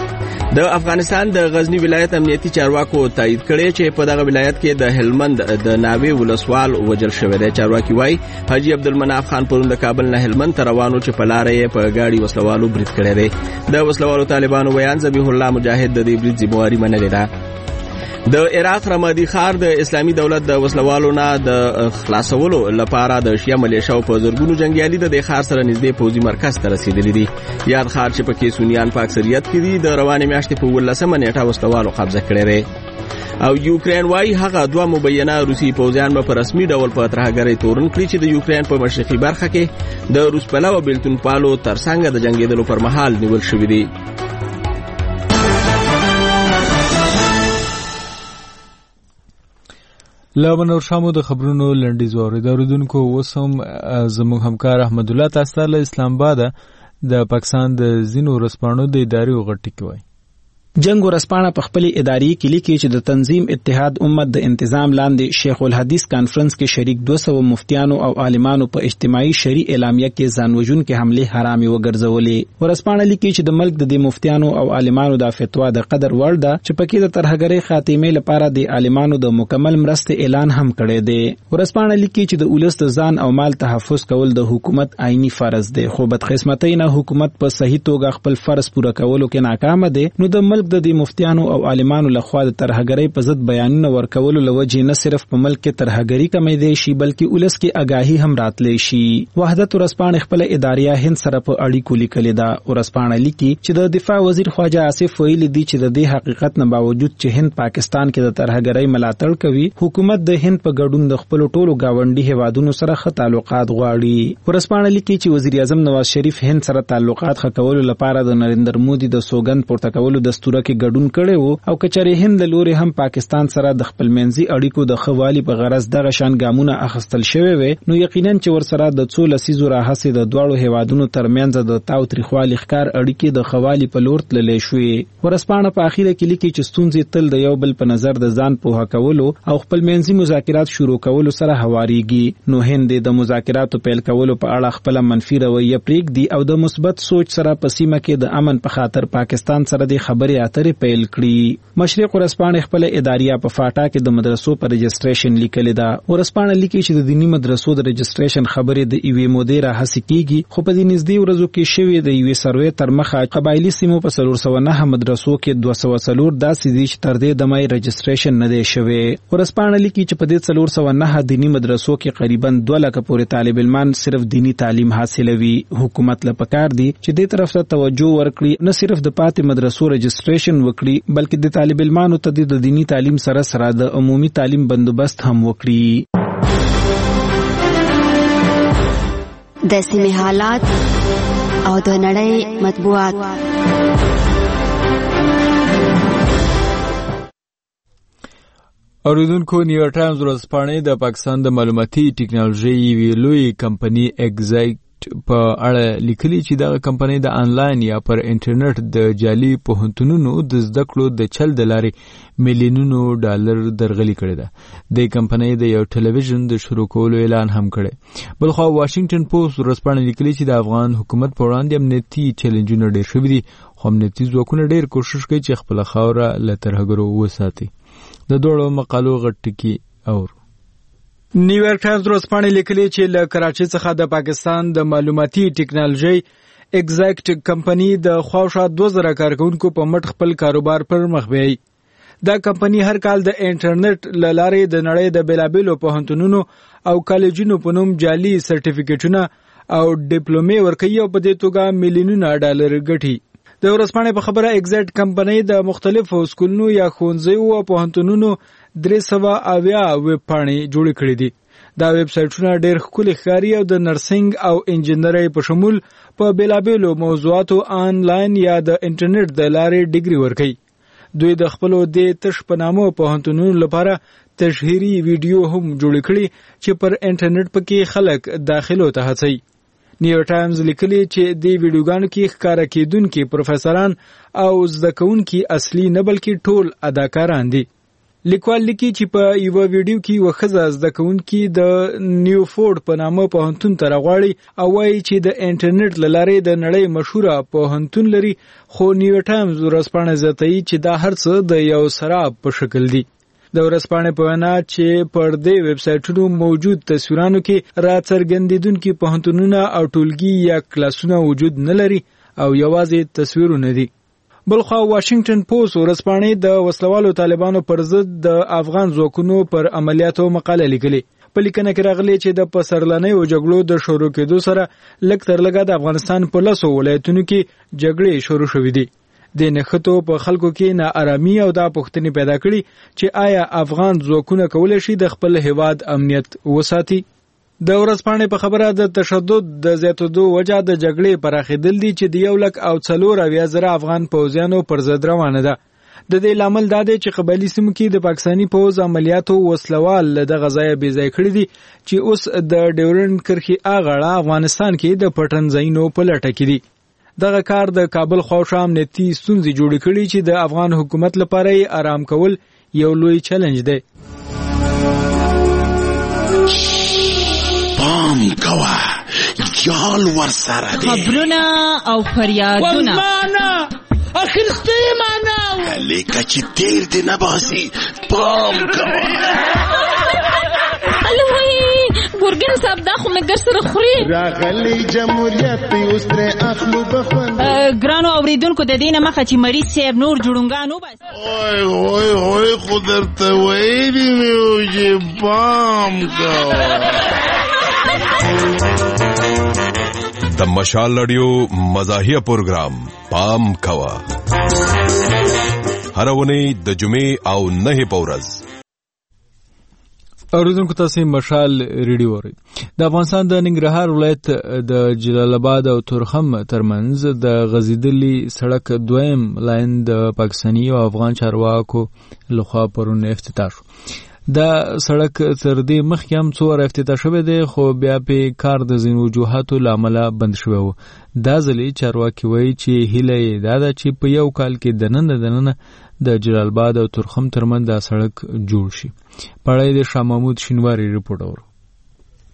د افغانستان د غزنی ولایت امنیتي چارواکو تایید کړی چې په دغه ولایت کې د هلمند د ناوې ولسوال وژل شوی دی. چارواکي وایي حاجی عبدالمناف خان پرون د کابل نه هلمند ته روانو چې په لاره یې په ګاډي وسلوالو برید کړی دی. د وسلوالو طالبانو ویان ذبیح الله مجاهد د دې برید ذمہواري منلې ده. د عراق رمادي ښار د اسلامي دولت د وسلوالو نه د خلاصولو لپاره د شیعه ملیشاو په زرګونو جنگیالي د دې ښار سره نږدې پوځي مرکز ته رسیدلي دي. یاد ښار چې پکې سنیان په اکثریت کې دي د روانې میاشتې په ولسمه نیټه وسلوالو قبضه کړی دی. او یوکرین وايي هغه دوه مبینه روسي پوځیان به په رسمي ډول په ترهګرۍ تورن کړي چې د یوکرین په مشرقي برخه کې د روس پلوه بیلتون پالو ترڅنګ د جنگیدلو پر مهال نیول شوي دي. له منور شامو د خبرونو لنډیز واورید. اوریدونکو اوس هم زموږ همکار احمد الله تاسو له اسلام آباد د پاکستان د ځینو ورځپاڼو د ادارې غټ کوي. جنگ ورسپانه په خپل اداري کې لیکي چې د تنظیم اتحاد امت د انتظام لاندې شیخ الحدیث کانفرنس کې شریک دوه سوه مفتیانو او عالمانو په اجتماعي شرعي اعلامیه کې ځانوژن کې حمله حرامي وګرځولې. ورسپانه لیکي چې د ملک د دې مفتیانو او عالمانو د فتوا د قدر وړ ده چې پکې د ترهګرۍ خاتمه لپاره د عالمانو د مکمل مرستې اعلان هم کړی دی. ورسپانه لیکي چې د ولس د ځان او مال تحفظ کول د حکومت عیني فرض دی، خو بدقسمتۍ نه حکومت په صحیح توګه خپل فرض پوره کولو کې ناکام دی. نو د ملک د دې مفتیانو او عالمانو لخوا د ترهګرۍ په ضد بیانونه ورکولو لوجې نه صرف په ملک کې ترهګرۍ کمېدای شي بلکې ولس کې آگاهي هم راتلی شي. وحدت ورسپانه خپل اداریه هند سره په اړیکو لیکلې ده. ورسپانه لیکي چې د دفاع وزیر خواجه آصف ویلي دی چې د دې حقیقت نه باوجود چې هند پاکستان کې د ترهګرۍ ملاتړ کوي، حکومت د هند په ګډون د خپل ټولو گاونډي هیوادونو سره ښه تعلقات غواړي. ورسپانه لیکي چې وزیر اعظم نواز شریف هند سره تعلقات ښه کولو لپاره د نریندر مودي د سوګند پورته کولو دستور کې ګډون کړي وو او کچره هند لوري هم پاکستان سره د خپل منځي اړیکو د خوالي په غرض دغه شان ګامونه اخستل شوی وي، نو یقینا چې ور سره د څو لسیزو راهسي د دواړو هیوادونو ترمنځ د تاو تریخوالي ښکار اړیکې د خوالي په لور تللې شوې. ورسپانه په اخیره کې لیکي چې ستونزې تل د یو بل په نظر د ځان پوهه کولو او خپل منځي مذاکرات شروع کولو سره هواریږي. نو هند د مذاکراتو پیل کولو په اړه خپل منفي رویه پریږدي او د مثبت سوچ سره په سیمه کې د امن په خاطر پاکستان سره د خبرې زیاتره پیل کړي. مشرق ورځپاڼې خپل اداریه په فاټا کې د مدرسو پر رجسټریشن لیکلې ده. ورځپاڼه لیکي چې د دینی مدرسو د رجسټریشن خبرې د ایوې مودې را هڅې کیږي، خو په دې نږدې ورځو کې شوې د یوې سروې تر مخه قبایلي سیمو په څلور سوه نهه مدرسو کې دوه سوه څلور داسې دي چې تر دې دمه رجسټریشن نه دی شوی. ورځپاڼه لیکي چې په دې څلور سوه نهه دینی مدرسو کې قریبا دوه لکه پورې طالب علمان صرف دینی تعلیم حاصلوي. حکومت له پکار دی چې دې طرف ته توجه ورکړي، نه صرف د پاتې مدرسو رجسټریشن وکړي بلکې د طالب علمانو ته د دینی تعلیم سره سره د عمومي تعلیم بندوبست هم وکړي. د سیمې حالات او د نړۍ مطبوعات. اوریدونکو، نیو ټایمز ورځپاڼې د پاکستان د معلوماتي ټکنالوژي یوې لوی کمپنی ایگزایکټ په اړه لیکلي چې دغه کمپنی د آنلاین یا پر انټرنیټ د جعلي پوهنتونونو د زده کړو د چل د لارې میلیونونو ډالر درغلي کړې ده. د کمپنی د یو ټلویزیون د شروع کولو اعلان هم کړی. بلخوا واشنگټن پوسټ ورځپاڼه لیکلي چې د افغان حکومت په وړاندې امنیتي چیلنجونه ډېر شوي دي، خو امنیتي ځواکونه ډېر کوشش کوي چې خپله خاوره له ترهګرو وساتي. د دوړو مقالو غټ ټکی اور نیویارک ټایمز ورځپاڼې لیکلي چې له کراچۍ څخه د پاکستان د معلوماتي ټکنالوژي ایگزایکټ کمپنی د خواوشا دوه زره کارکونکو په مټ خپل کاروبار پر مخ بیایي. دا کمپنی هر کال د انټرنیټ له لارې د نړۍ د بیلابیلو پوهنتونونو او کالجونو په نوم جعلي سرټیفیکیټونه او ډیپلومې ورکوي او په دې توګه میلیونونه ډالر ګټي. د ورځپاڼې په خبره ایگزایکټ کمپنی د مختلفو سکولونو یا ښوونځیو او پوهنتونونو درې سوه اویا ویب پاڼې جوړې کړې دي. دا ویب سایټونه ډېر ښکلي ښکاري او د نرسنګ او انجینرۍ په شمول په بیلابیلو موضوعاتو آنلاین یا د انټرنیټ د لارې ډیګري ورکوي. دوی د خپلو دې تش په نامو پوهنتونونو لپاره تشهیري ویډیو هم جوړې کړي چې پر انټرنیټ پکې خلک داخلو ته هڅوي. نیو ټایمز لیکلي چې د ویډیوګانو کې ښکاره کېدونکي پروفیسوران او زده کوونکي اصلي نه بلکې ټول اداکاران دي. لیکوال لیکي چې په یوه ویډیو کې یوه ښځه زده کوونکي د نیوفورډ په نامه پوهنتون ته راغواړي او وایي چې د انټرنیټ له لارې د نړۍ مشهوره پوهنتون لري، خو نیو ټایمز ورځپاڼه زیاتوي چې دا هر څه د یو سراب په شکل دي. د ورځپاڼې په وینا چې پر دې ویب سایټونو موجود تصویرانو کې راڅرګندېدونکي پوهنتونونه او ټولګي یا کلاسونه وجود نه لري او یوازې تصویرونه دي. بلخوا واشنگټن پوسټ ورځپاڼې د وسلوالو طالبانو پر ضد د افغان ځواکونو پر عملیاتو مقاله لیکلې. په لیکنه کې راغلي چې د پسرلنیو جګړو د شروع کېدو سره لږ تر لږه د افغانستان په لسو ولایتونو کې جګړې شروع شوې دي. د نښتو په خلکو کې ناارامي او دا پوښتنې پیدا کړي چې آیا افغان ځواکونه کولی شي د خپل هیواد امنیت وساتي. د ورځپاڼې په خبره د تشدد د زیاتېدو وجه د جګړې پراخېدل دي چې د یو لک او څلور اویا زره افغان پوځیانو پر ضد روانه ده. د دې لامل دا دی چې قبایلي سیمو کې د پاکستاني پوځ عملیاتو وسلوال له دغه ځایه بې ځای کړي دي چې اوس د ډیورنډ کرښې اغاړه افغانستان کې د پټن ځایونو په لټه کې دي. دغه کار د کابل خواوشا امنیتي ستونزې جوړې کړي چې د افغان حکومت لپاره یې آرام کول یو لوی چیلنج دی. پام کوه، جال ورسره دی. خبرونه او فریادونه اخرسته معنا لیکه چې تیر دی نه باسي. پام کوه. ګورګین صاحب دا خو مګر سره خوري. راغلی جمهوریت اوس ترې اخلو بخوند. ګرانو اوریدونکو د دې نه مخه چې مریض صاحب نور جوړونګان وباسي. اوی اوی اوی خو درته ویلي مې وو چې پام کوه. د مشال رادیو مزاحیه پروګرام پام کوه، هره اونۍ د جمعې او نهې په ورځ. اوریدونکو تاسو مشال ریډیو اورئ. د افغانستان د ننګرهار ولایت د جلال آباد او تورخم ترمنځ د غځېدلي سړک دویم لاین د پاکستاني او افغان چارواکو لخوا پرون افتتاح شو. دا سړک تر دې مخکې هم څو واره افتتاح شوی دی، خو بیا پې کار د ځینو وجوهاتو له امله بند شوی و. دا ځلې چارواکي وایي چې هیله یې دا ده چې په یو کال کې دننه دننه د جلال آباد او تورخم ترمنځ دا سړک جوړ شي. په اړه د شاه محمود شینواري رپورټ اورو.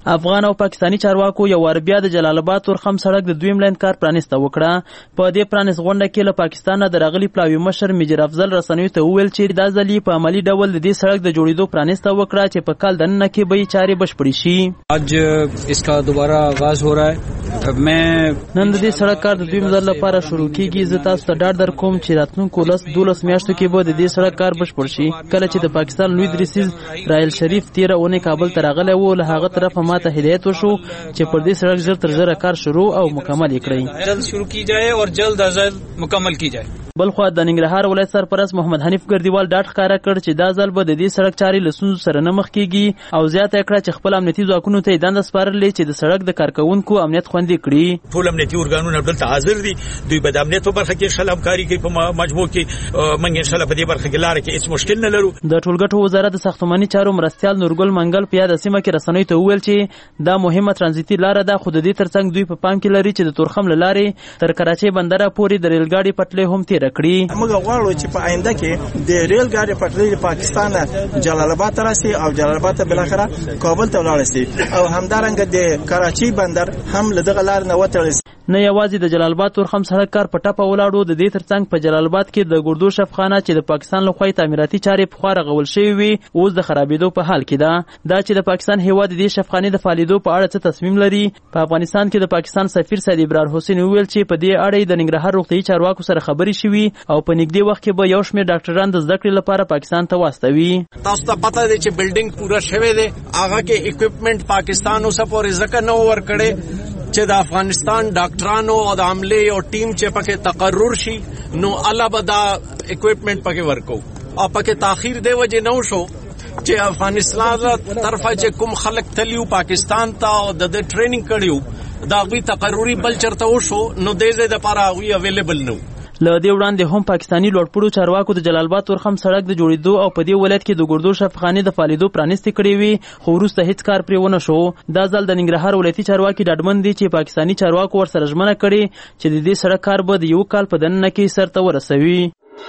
افغان او پاکستانی چارواکو یو وار بیا د جلال آباد تورخم سړک د دویم لاین کار پرانیسته وکړه. په دې پرانیست غونډه کې له پاکستان د راغلي پلاوي مشر میجر افضل رسنیو ته وویل چې دا ځل په عملی ډول د دې سړک د جوړېدو پرانیسته وکړه چې په کال دننه کې به یې چارې بشپړې شي. آج اسکا دوباره آغاز हो रहा है. मैं نن د دې سړک کار د دویم ځل لپاره شروع کیږي. زه تاسو ته ډاډ درکوم چې راتلونکو لس دولس میاشتو کې به د دې سړک کار بشپړ شي. کله چې د پاکستان لوی دریسیز رایل شریف تیره اونۍ کابل ته راغلی و، له هغه طرفه ماته هدایت وشو چې پر دې سړک زر تر زره کار شروع او مکمل کړي. جلد شروع کی جائے اور جلد از جلد مکمل کی جائے. بلخو د ننګرهار ولایت سرپرست محمد حنیف ګردیوال ډاډ ښکاره کړ چې دا ځل به د دې سړک چارې له ستونزو سره نه مخ کیږي او زیاته کړه چې خپل امنیتي ځواکونو ته یې دنده سپارلې چې د سړک د کارکونکو امنیت خوندي کړي. ټول امنیتي ارګانونه دلته حاضر دي. دوی به د امنیت په برخه کې شل همکاري کوي. په مجموع کې موږ ان شاء الله په دې برخه کې لاره کې هیڅ مشکل نه لرو. د ټولګټو وزارت د ساختماني چارو مرستیال نورګل منګل په یاد سیمه کې رسنیو ته وویل چې دا مهمه ترانزیتي لاره ده، خو د دې ترڅنګ دوی په پام کې لري چې د تورخم له لارې تر کراچۍ بندره پورې د ریل ګاډي پټلۍ هم تیره کړي. غواړو چې په آینده کې د ریل ګاډي پټلۍ د پاکستان جلال آباد ته راسي او جلال آباد ته بالاخره کابل ته ولاړ شي او همدارنګه د کراچۍ بندر هم له دغه لار نه وتړل شي. نه یوازې د جلال آباد تورخم سړک کار په ټپه ولاړو، د دې ترڅنګ په جلال آباد کې د ګردو شفخانه چې د پاکستان لخوا تعمیراتي چارې پخوا رغول شوې وي اوس د خرابېدو په حال کې ده. دا چې د پاکستان هیواد د دې شفخانې د فعالیدو په اړه څه تصمیم لري. په افغانستان کې د پاکستان سفیر سید ابرار حسین وویل چې په دې اړه د ننګرهار روغتیايي چارواکو سره خبرې شوي او په نږدې وخت کې به یو شمېر ډاکټران د زده کړې لپاره پاکستان ته واستوي. تاسو ته پته ده چې بلډینګ پوره شوی دی، هغه کې اکوپمنٹ پاکستان اوسه پورې ځکه نه ورکړي چې د افغانستان ډاکټرانو او د عملې او ټیم چې پکې تقرر شي نو الله به دا اکوپمنٹ پکې ورکو. او پکې تاخير دی وجه نو شو چې افغانستان طرفه چې کوم خلک تلیو پاکستان ته او د ټریننګ کړیو دا غوي تقرری بل چرته وشو نو د دې لپاره غوي اویلیبل نو. له دې وړاندې هم پاکستانی لوړپوړو چارواکو د جلال آباد تورخم سړک د جوړېدو او په دې ولایت کې د ګردو شفخانې د فعالیدو پرانیستې کړې وي، خو وروسته هیڅ کار پرې ونه شو. دا ځل د ننګرهار ولایتي چارواکي ډاډمن دي چې پاکستانی چارواکو ورسره ژمنه کړې چې د دې سړک کار به د یو کال په دننه کې سرته ورسوي.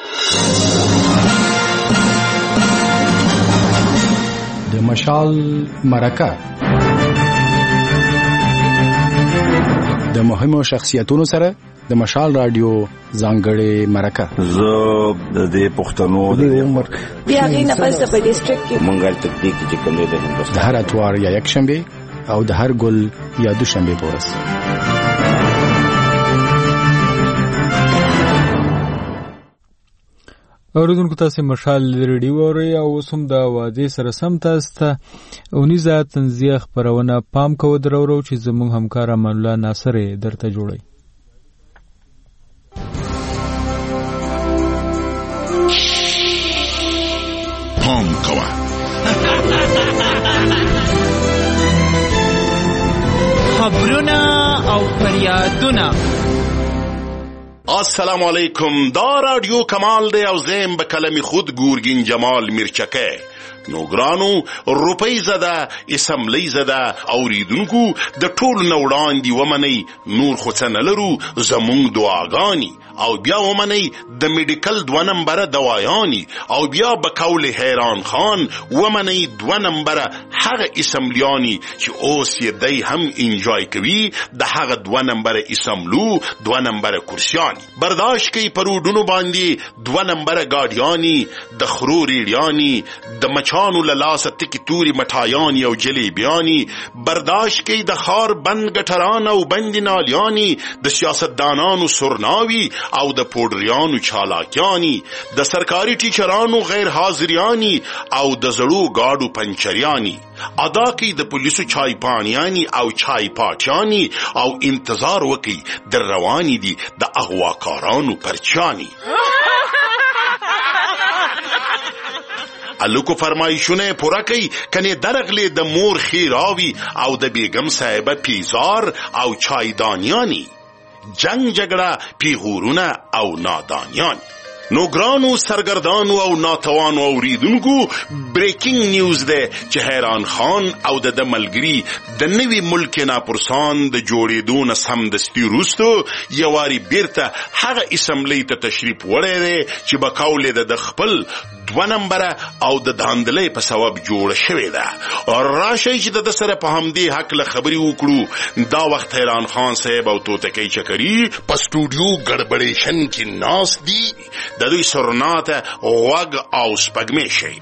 د مشال مرکه د مهمو شخصیتونو سره د مشال رادیو ځانګړې مرکه. زه د دې پښتنو د عمر بیا غي نه پس په ډیسټریکټ کې مونږه تدقیق چې کوم دی د هندوستان د هر اتوار یا یک شنبه او د هر ګل یا دو شنبه پورس. اوریدونکو تاسو مشال ریډیو اورئ او اوس هم د اوازې سره سم تاسو ته اونیزه تنزیه خبرونه پام کوو درورو چې زموږ همکار امان الله ناصر درته جوړي. پام کوه خبرونه او فریادونه. السلام علیکم، دا رادیو کمال دی او زیم به کلمی خود گورگین جمال میرچکه. نوګرانو روپۍ زده اسمبلی زده اوریدونکو د ټول نوړان دی ومني نور خو څه نه لرو زمونږ دعاګانی او بیا ومني د میډیکل دو نمبر دوايانی او بیا بکول حیران خان ومني دو نمبر هغه اسمبلیانی چې اوس یې دای هم انجوای کوي د هغه دو نمبر اسمبلو دو نمبر کرسیانی برداشت کوي پرودونو باندې دو نمبر گاډیانی د خروریډیانی د چانو للاس تکی توری مټایانی او جلیبیانی برداشت کی د خار بند گټران او بند نالیانی د سیاستدانانو سرناوی او د پودریانو چالاکیانی د سرکاري ټیچرانو غیر حاضریانی او د زړو گاډو پنچریانی ادا کی د پولیسو چای پانیانی او چای پاټیانی او انتظار وکي د رواني دي د اغواکارانو پرچانی. الکو فرمایشونه پورا کوي کنه درغله د مور خیراوی او د بیگم صاحبه پیزار او چایدانیانی جنگ جګړه پیغورونه او نادانیان. نوګرانو سرګردانو او ناتوانو اوریدونکو بریکینګ نیوز ده چې حیران خان او د ملګری د نوي ملک ناپرسان د جوړېدو نه سم دستي وروسته یواري بیرته هغه اسمبلی ته تشریف وړی دی چې بکاولې د خپل دوه نمبره او د داندلۍ په سبب جوړه شوې ده. راشئ چې د ده سره په همدې هکله خبرې وکړو. دا وخت حیران خان صاحب او توتکۍ چکري په سټوډیو ګډبډېشن کې ناست دي. د دوی سرنا ته غوږ او سپږمې شئ.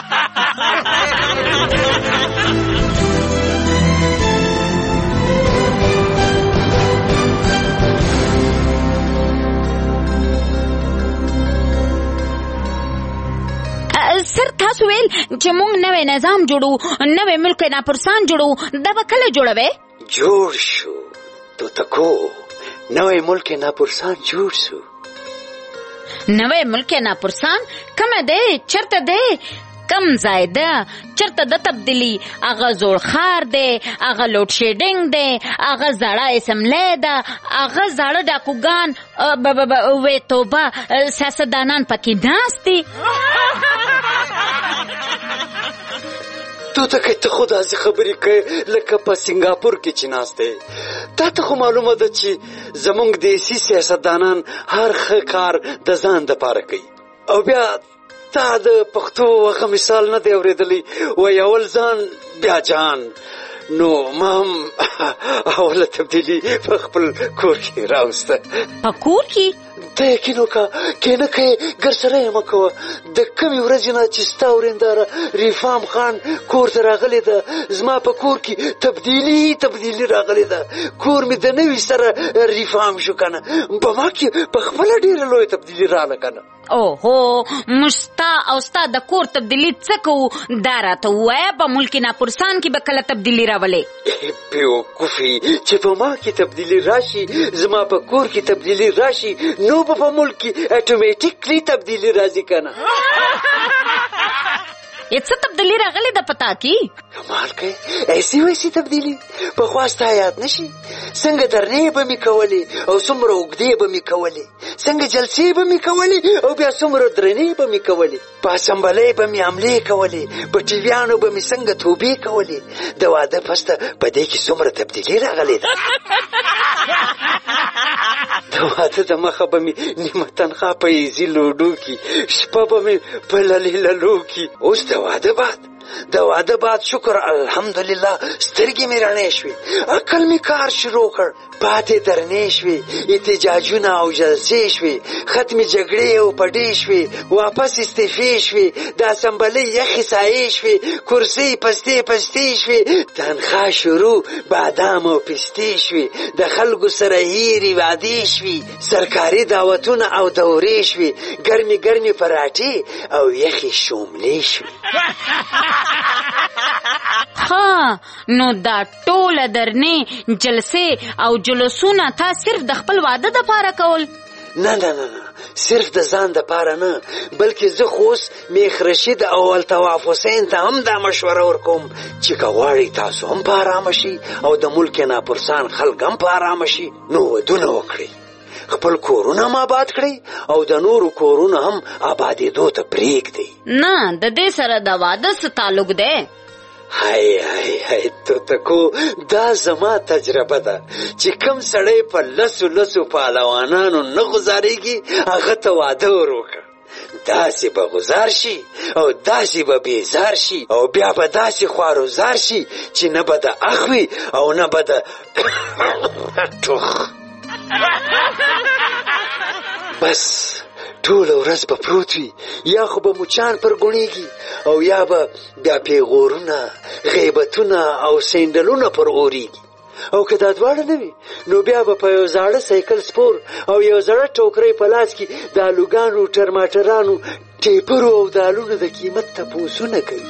سر تاسو ویل چې مونږ نوې نظام جوړو، نوې ملک ناپرسان جوړو، دا به کله جوړوي؟ جوړ شو توتکو، نوې ملک ناپرسان جوړ شو. نوې ملک ناپرسان کومه دی؟ چرته دی؟ کم ځای ده؟ چرته د تبدیلی؟ هغه زوړ ښار دی، هغه لوډ شیډینګ دی، هغه زړه اسمبلی ده، هغه زاړه ډاکوګان وې توبه سیاستدانان پکې ناست دي. توتکۍ ته خو داسې خبرې کوې لکه په سنګاپور کې چې ناست دی. تا ته خو معلومه ده چې زموږ دیسي سیاستدانان هر ښه کار د ځان دپاره کوي. او بیا تا د پښتو هغه مثال نه دی اورېدلی، وایي اول ځان بیا جان. نو ما هم اوله تبدیلي په خپل کور کې راوسته. په کور کې؟ ته یقین وکړه کینه کوې ګرسره یې مه کوه. د کمې ورځې نه چې ستا ورېنداره ریفام خان کور ته راغلې ده، زما په کور کې تبدیلي تبدیلي راغلې ده. کور مې د نوي سره ریفام شو که نه، په ما کې په خپله ډېره لویه تبدیلي راغله که نه. اوهو موږ ستا او ستا د کور تبدیلي څه کوو؟ دا راته ووایه په ملک ناپرسان کې به کله تبدیلي راولې؟ بیوقوفي چې په ما کې تبدیلي راشي، زما په کور کې تبدیلي راشي، نو به په ملک کې اټومیټیکلی تبدیلي راځي که نه. څه تبدیلی راغلی ده پتا کی؟ کمال کوي ایسی ویسی تبدیلی پخوا ستا یاد نشي؟ څنګه درنې به مې کولې او څومره اوږدې به مې کولې، څنګه جلسې به مې کولې او بیا څومره درنې به مې کولې، په اسمبلۍ به مې حملې کولې، په ټیویانو به مې څنګه توبې کولې. د واده پسته په دې کې څومره تبدیلي راغلې ده. د واده د مخه به مې نیمه تنخوا په ایزي لوډو کې، شپه به مې په للې للو کې. اوس د واده بعد د واده بعد شکر الحمدلله سترګې مې رڼې شوې، عقل مې کار شروع کړ، پاتې درنې شوې، احتجاجونه او جلسې شوې، ختمې جګړې او پډې شوې، واپس استعفې شوې، د اسمبلۍ یخې سایې شوې، کرسۍ پستې پستې شوې، تنخوا شروع بادام او پستې شوې، د خلکو سره هیرې وعدې شوې، سرکاري دعوتونه او دورې شوې، ګرمې ګرمې پراټې او یخې شوملې شوې. ها نو دا ټوله درنې جلسې او جلوسونه تا صرف د خپل واده دپاره کول؟ نه نه نه نه صرف د ځان دپاره نه، بلکې زه خو اوس میخ رشید او الطواف حسین ته هم دا مشوره ورکوم چې که غواړئ تاسو هم په ارامه شي او د ملک ناپرسان خلک هم په ارامه شي، نو ودونه وکړئ، خپل کورونه هم آباد کړئ او د نورو کورونه هم آبادېدو ته پرېږدئ. نه د دې سره د واده څه تعلق دی؟ هاي هاي هاي توتکو دا زما تجربه ده چې کم سړی په لسو لسو پهلوانانو نه غزارېږي هغه ته واده ور وکړه، داسې به غزار شي او داسې به بیزار شي او بیا به داسې خواروزار شي چې نه به د اخ وي او نه به د ټوخ. بس ټوله ورځ به پروت وي، یا خو به مچان پر ګوڼېږي او یا به بیا پیغورونه غیبتونه او سینډلونه پر اورېږي. او که دا دواړه نه وي نو بیا به په یو زاړه سایکل سپور او یو زړه ټوکرۍ په لاس کې د الوګانو ټرماټرانو ټیپرو او دالونو د قیمت تپوسونه کوي.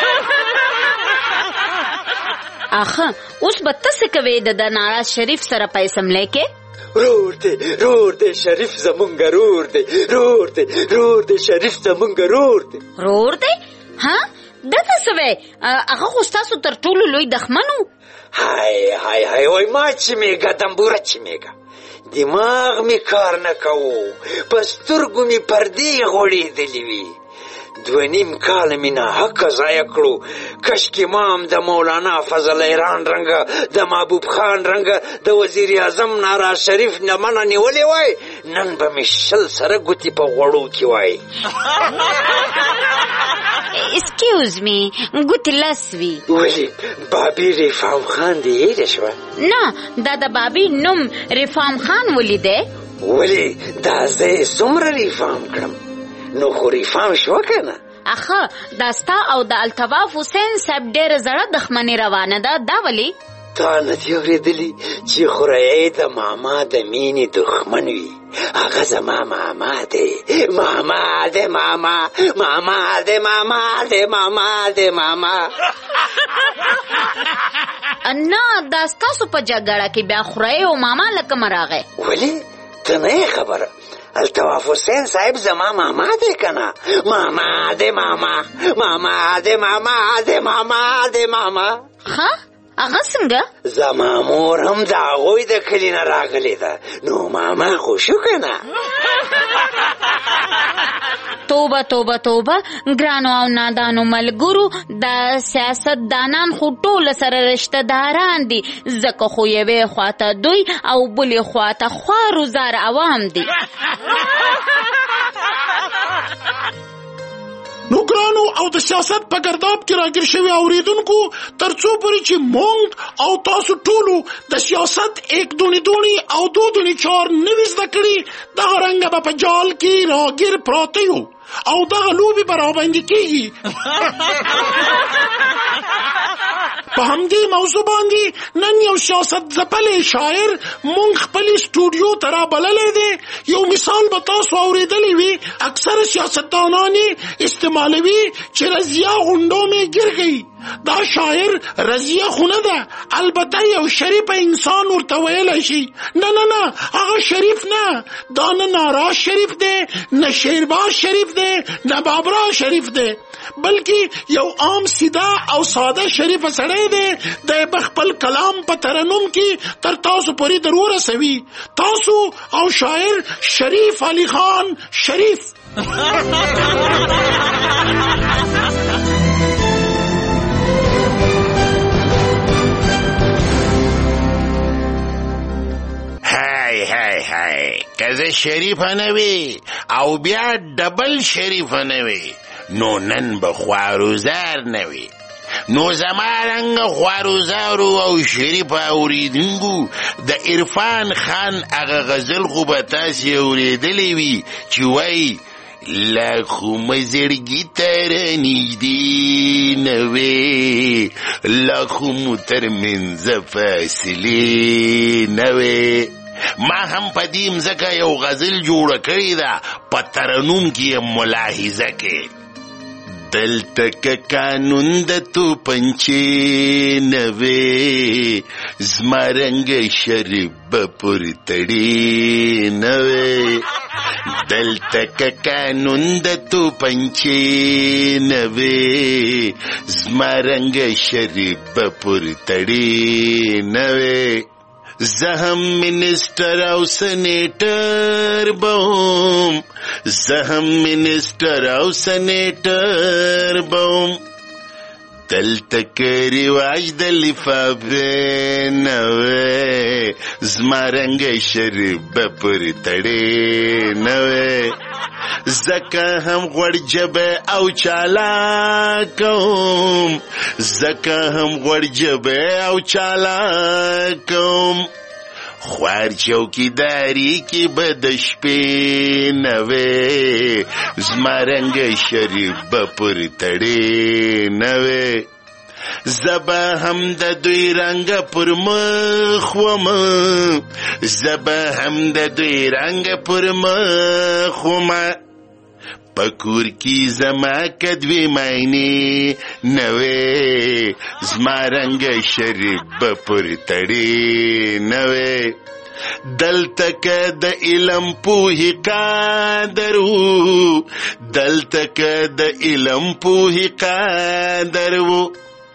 اخه اوس به ته څه کوې د ناراض شریف سره په اسمبلی کې؟ رور دی رور دی شریف زمونږ رور دی، رور دی رور دی شریف زمونږ رور دی. رور دی؟ ها دته څه وی؟ هغه خو ستاسو تر ټولو لوی دښمن و. هاي هاي هاي وای ما چې میږه دمبوره چې میږه دماغ می کار نه کوو، په سترګو می پردې غوړېدلې وي، دوه نیم کال مې ناحقه ضایع کړو. کشکې ما هم د مولانا فضل ایران رنګه د محبوب خان رنګه د وزیر اعظم ناراز شریف نه منه نیولې وای، نن به مې شل سره ګوتې په غوړو کې وای. اسکیوز می ګوتې لس وي. ولې بابي ریفام خان دې هېره شوه؟ نه، دا د بابي نوم ریفام خان ولیدی. ولې دا زه یې څومره ریفام کړم نو خو ریفام شوه که نه؟ اخه دا ستا او د الطواف حسین صاحب ډېره زړه دښمني روانه ده، دا ولې؟ تا نه دي اورېدلي چې خورۍ د ماما د مینې دښمن وي؟ هغه زما ماما دی، ماما دی، ماما ماما دی، ماما دی، ماما دی، ماما. نه، دا ستاسو په جګړه کې بیا خورۍ او ماما له کومه راغی؟ ولې ته نه یې خبره؟ الطواف حسین صاحب زما ماما دی که نه؟ ماما دی، ماما ماما دی، ماما دی، ماما دی، ماما. ښه هغه څنګه؟ زما مور هم د هغوی د کلي نه راغلې ده، نو ماما خو شو که نه؟ توبه توبه توبه، ګرانو او نادانو ملګرو، دا سیاست دانان خو ټوله سره رشته داران دي، ځکه خو یوې خواته دوی او بلې خواته خوارو زار عوام دي. نو ګرانو او د سیاست په ګرداب کې راګیر شوي اوریدونکو، تر څو پورې چې مونږ او تاسو ټولو د سیاست ایک دونی دونی او دو دونی چار نوي زده کړي، دغه رنګه به په جال کې راګیر پراته یو او دغه لوبې به راباندې کېږي. په همدې موضوع باندې نن یو سیاست ځپلی شاعر مونږ خپلې سټوډیو ته رابللی دی. یو مثال به تاسو اورېدلی وي، اکثره سیاستدانان یې استعمالوي چې رضیه غونډو مې ګیر گئی. دا شاعر رضیه خو نه ده، البته یو شریف انسان ورته ویلی شي. نه نه نه، هغه شریف نه، دا نه ناراض شریف دی، نه شیرباز شریف دی، نه بابرا شریف دی، بلکې یو عام سیده او ساده شریف سړی دی. د خپل کلام په ترنم کې تر تاسو پورې در ورسوي. تاسو او شاعر شریف علي خان شریف. هاي هاي هاي که زه شریفه نه وي او بیا ډبل شریفه نه وي، نو نن به خواروزار نه وي. نو زما رنګه خواروزارو او شریفه اوریدونکو، د عرفان خان هغه غزل خو به تاسې اورېدلی وي چې وایي لا خو مزړګي تر نږدې نه وې، لا خو مو تر منځه فاصلې نه وې. ما هم په دې مځکه یو غزل جوړه کړې ده، په ترنم کې یې ملاحظه کې. دلته که قانون د توپنچې نه وې، زما رنګه شریف به پر تړې نه وې. دلته که قانون د توپنچې نه وې، زما رنګه شریف به پر تړې نه وې. زه هم منسټر او سنیټر بوم، زه هم منسټر او سنیټر بوم. دلته که رواج د لفافې نه وې، زما رنګه شریف به پر تړې نه وې. زکه هم غوړ جبه او چالاکوم، زکه هم غوړ جبه او چالاکوم. خوار چوکیداری کی به د شپې نه وې، زما رنګه شریف به پر تړې نه وې. زبا هم د دوی رنګ پر مخ ومه، زبا هم د دوی رنګ پر مخ ومه. پکور کی زما کدوی معنی نوے، زما رنگ شریف بپر تڑی نوے. دل تک د علم پوہی قادرو، دل تک د علم پوہی قادرو.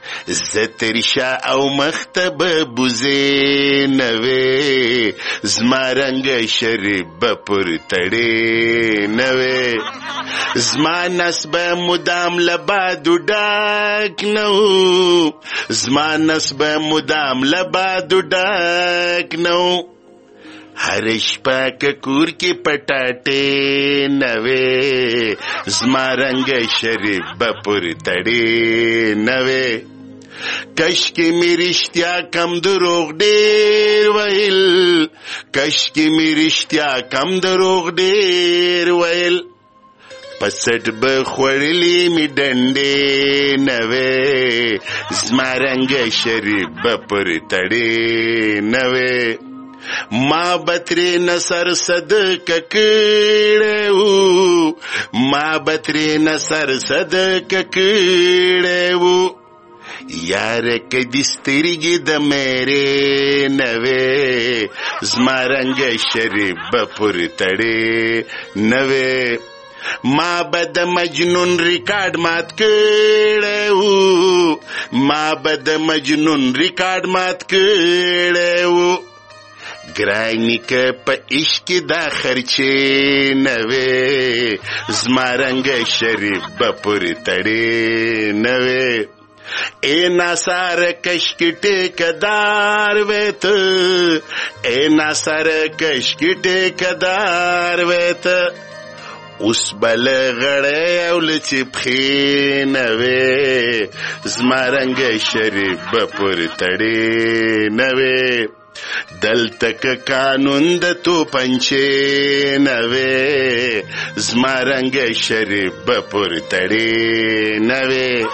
زه ترشا او مخته به بوزې نوې زما رنګ شریف به پر تړې نوې زما نس به مدام له بادو ډک نه و زما نس به مدام له بادو ډک نه و هر شپه که کور کې پټاټې نوې زما رنګ شریف به پر تړې نوې کشکی می رشتیا کم دروغ ډیر ویل کشکی می رشتیا کم دروغ ډیر ویل پسټ به خوړلی می ډنډې نوې زما رنګ شریف به پر تړې نوې ما بتری نصر صدق کړه وو ما بتری نصر صدق کړه وو یار کدی سترګې د مېرې نوې زما رنګ شریف به پر تړې نوې ما به د مجنون ریکارډ مات کړه وو ما به د مجنون ریکارډ مات کړه وو ګرانی که په عشق دا خرچې نوې زما رنګ شریف به پر تړې نوې اے ناصر کشکی ټیکدار ویت اے ناصر کشکی ټیکدار ویت اوس بل غړې او لچې پخې نوې زما رنګ شریف به پر تړې نوې دلته که قانون د تو پنچې نوې زما رنګ شریف به پر تړې نوې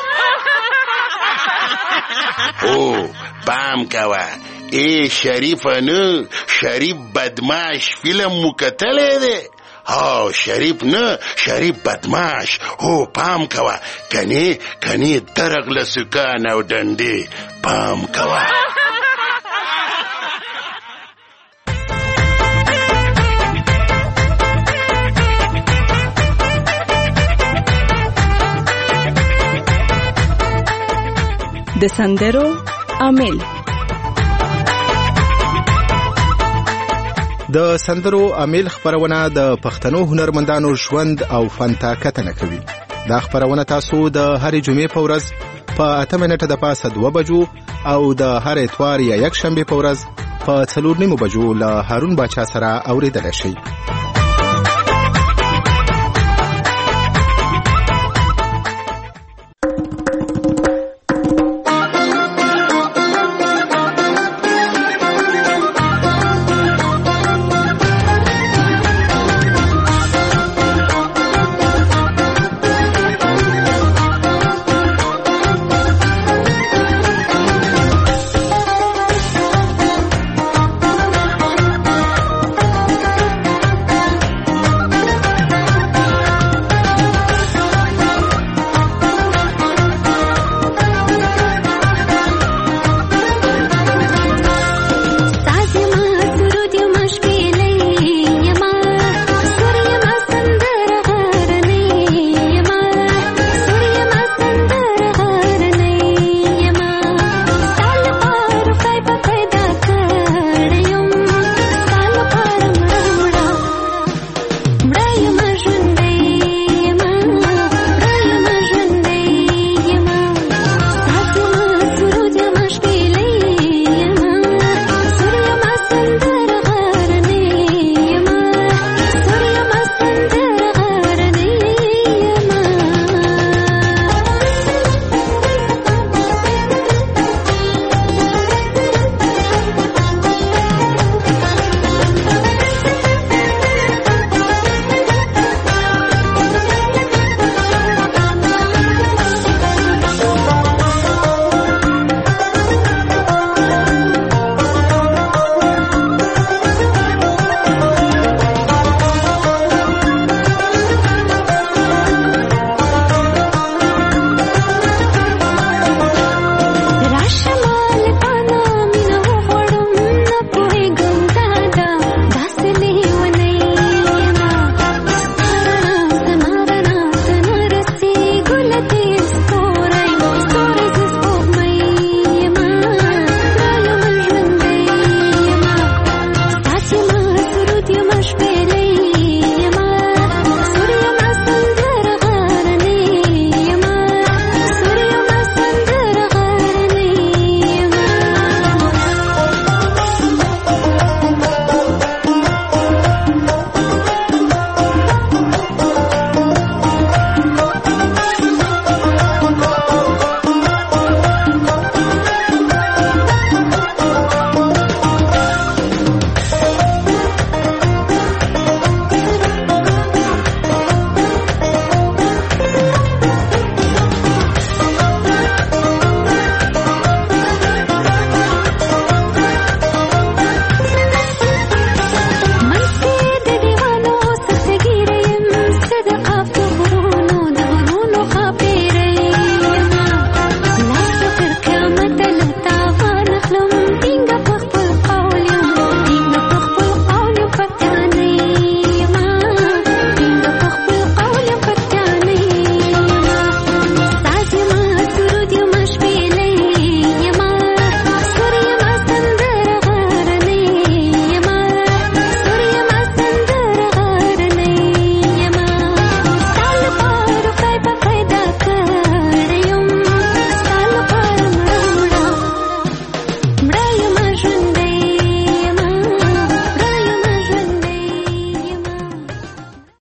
او پام کوه ای شریفه نه شریف بدماش فیلم مو کتلی دی ها شریف نه شریف بدماش هو پام کوه کنی کنی درغ له سکان او ډنډې پام کوه د سندرو عامل د سندرو عامل خبرونه د پښتنو هنرمندانو ژوند او فن ته کتنه کوي. دا خبرونه تاسو د هرې جمعې په ورځ په اته منټه د پاسه دوه بجو او د هر اتوار یا یک شنبه په ورځ په څلور نیمو بجو له هارون باچا سره اوریدل شي.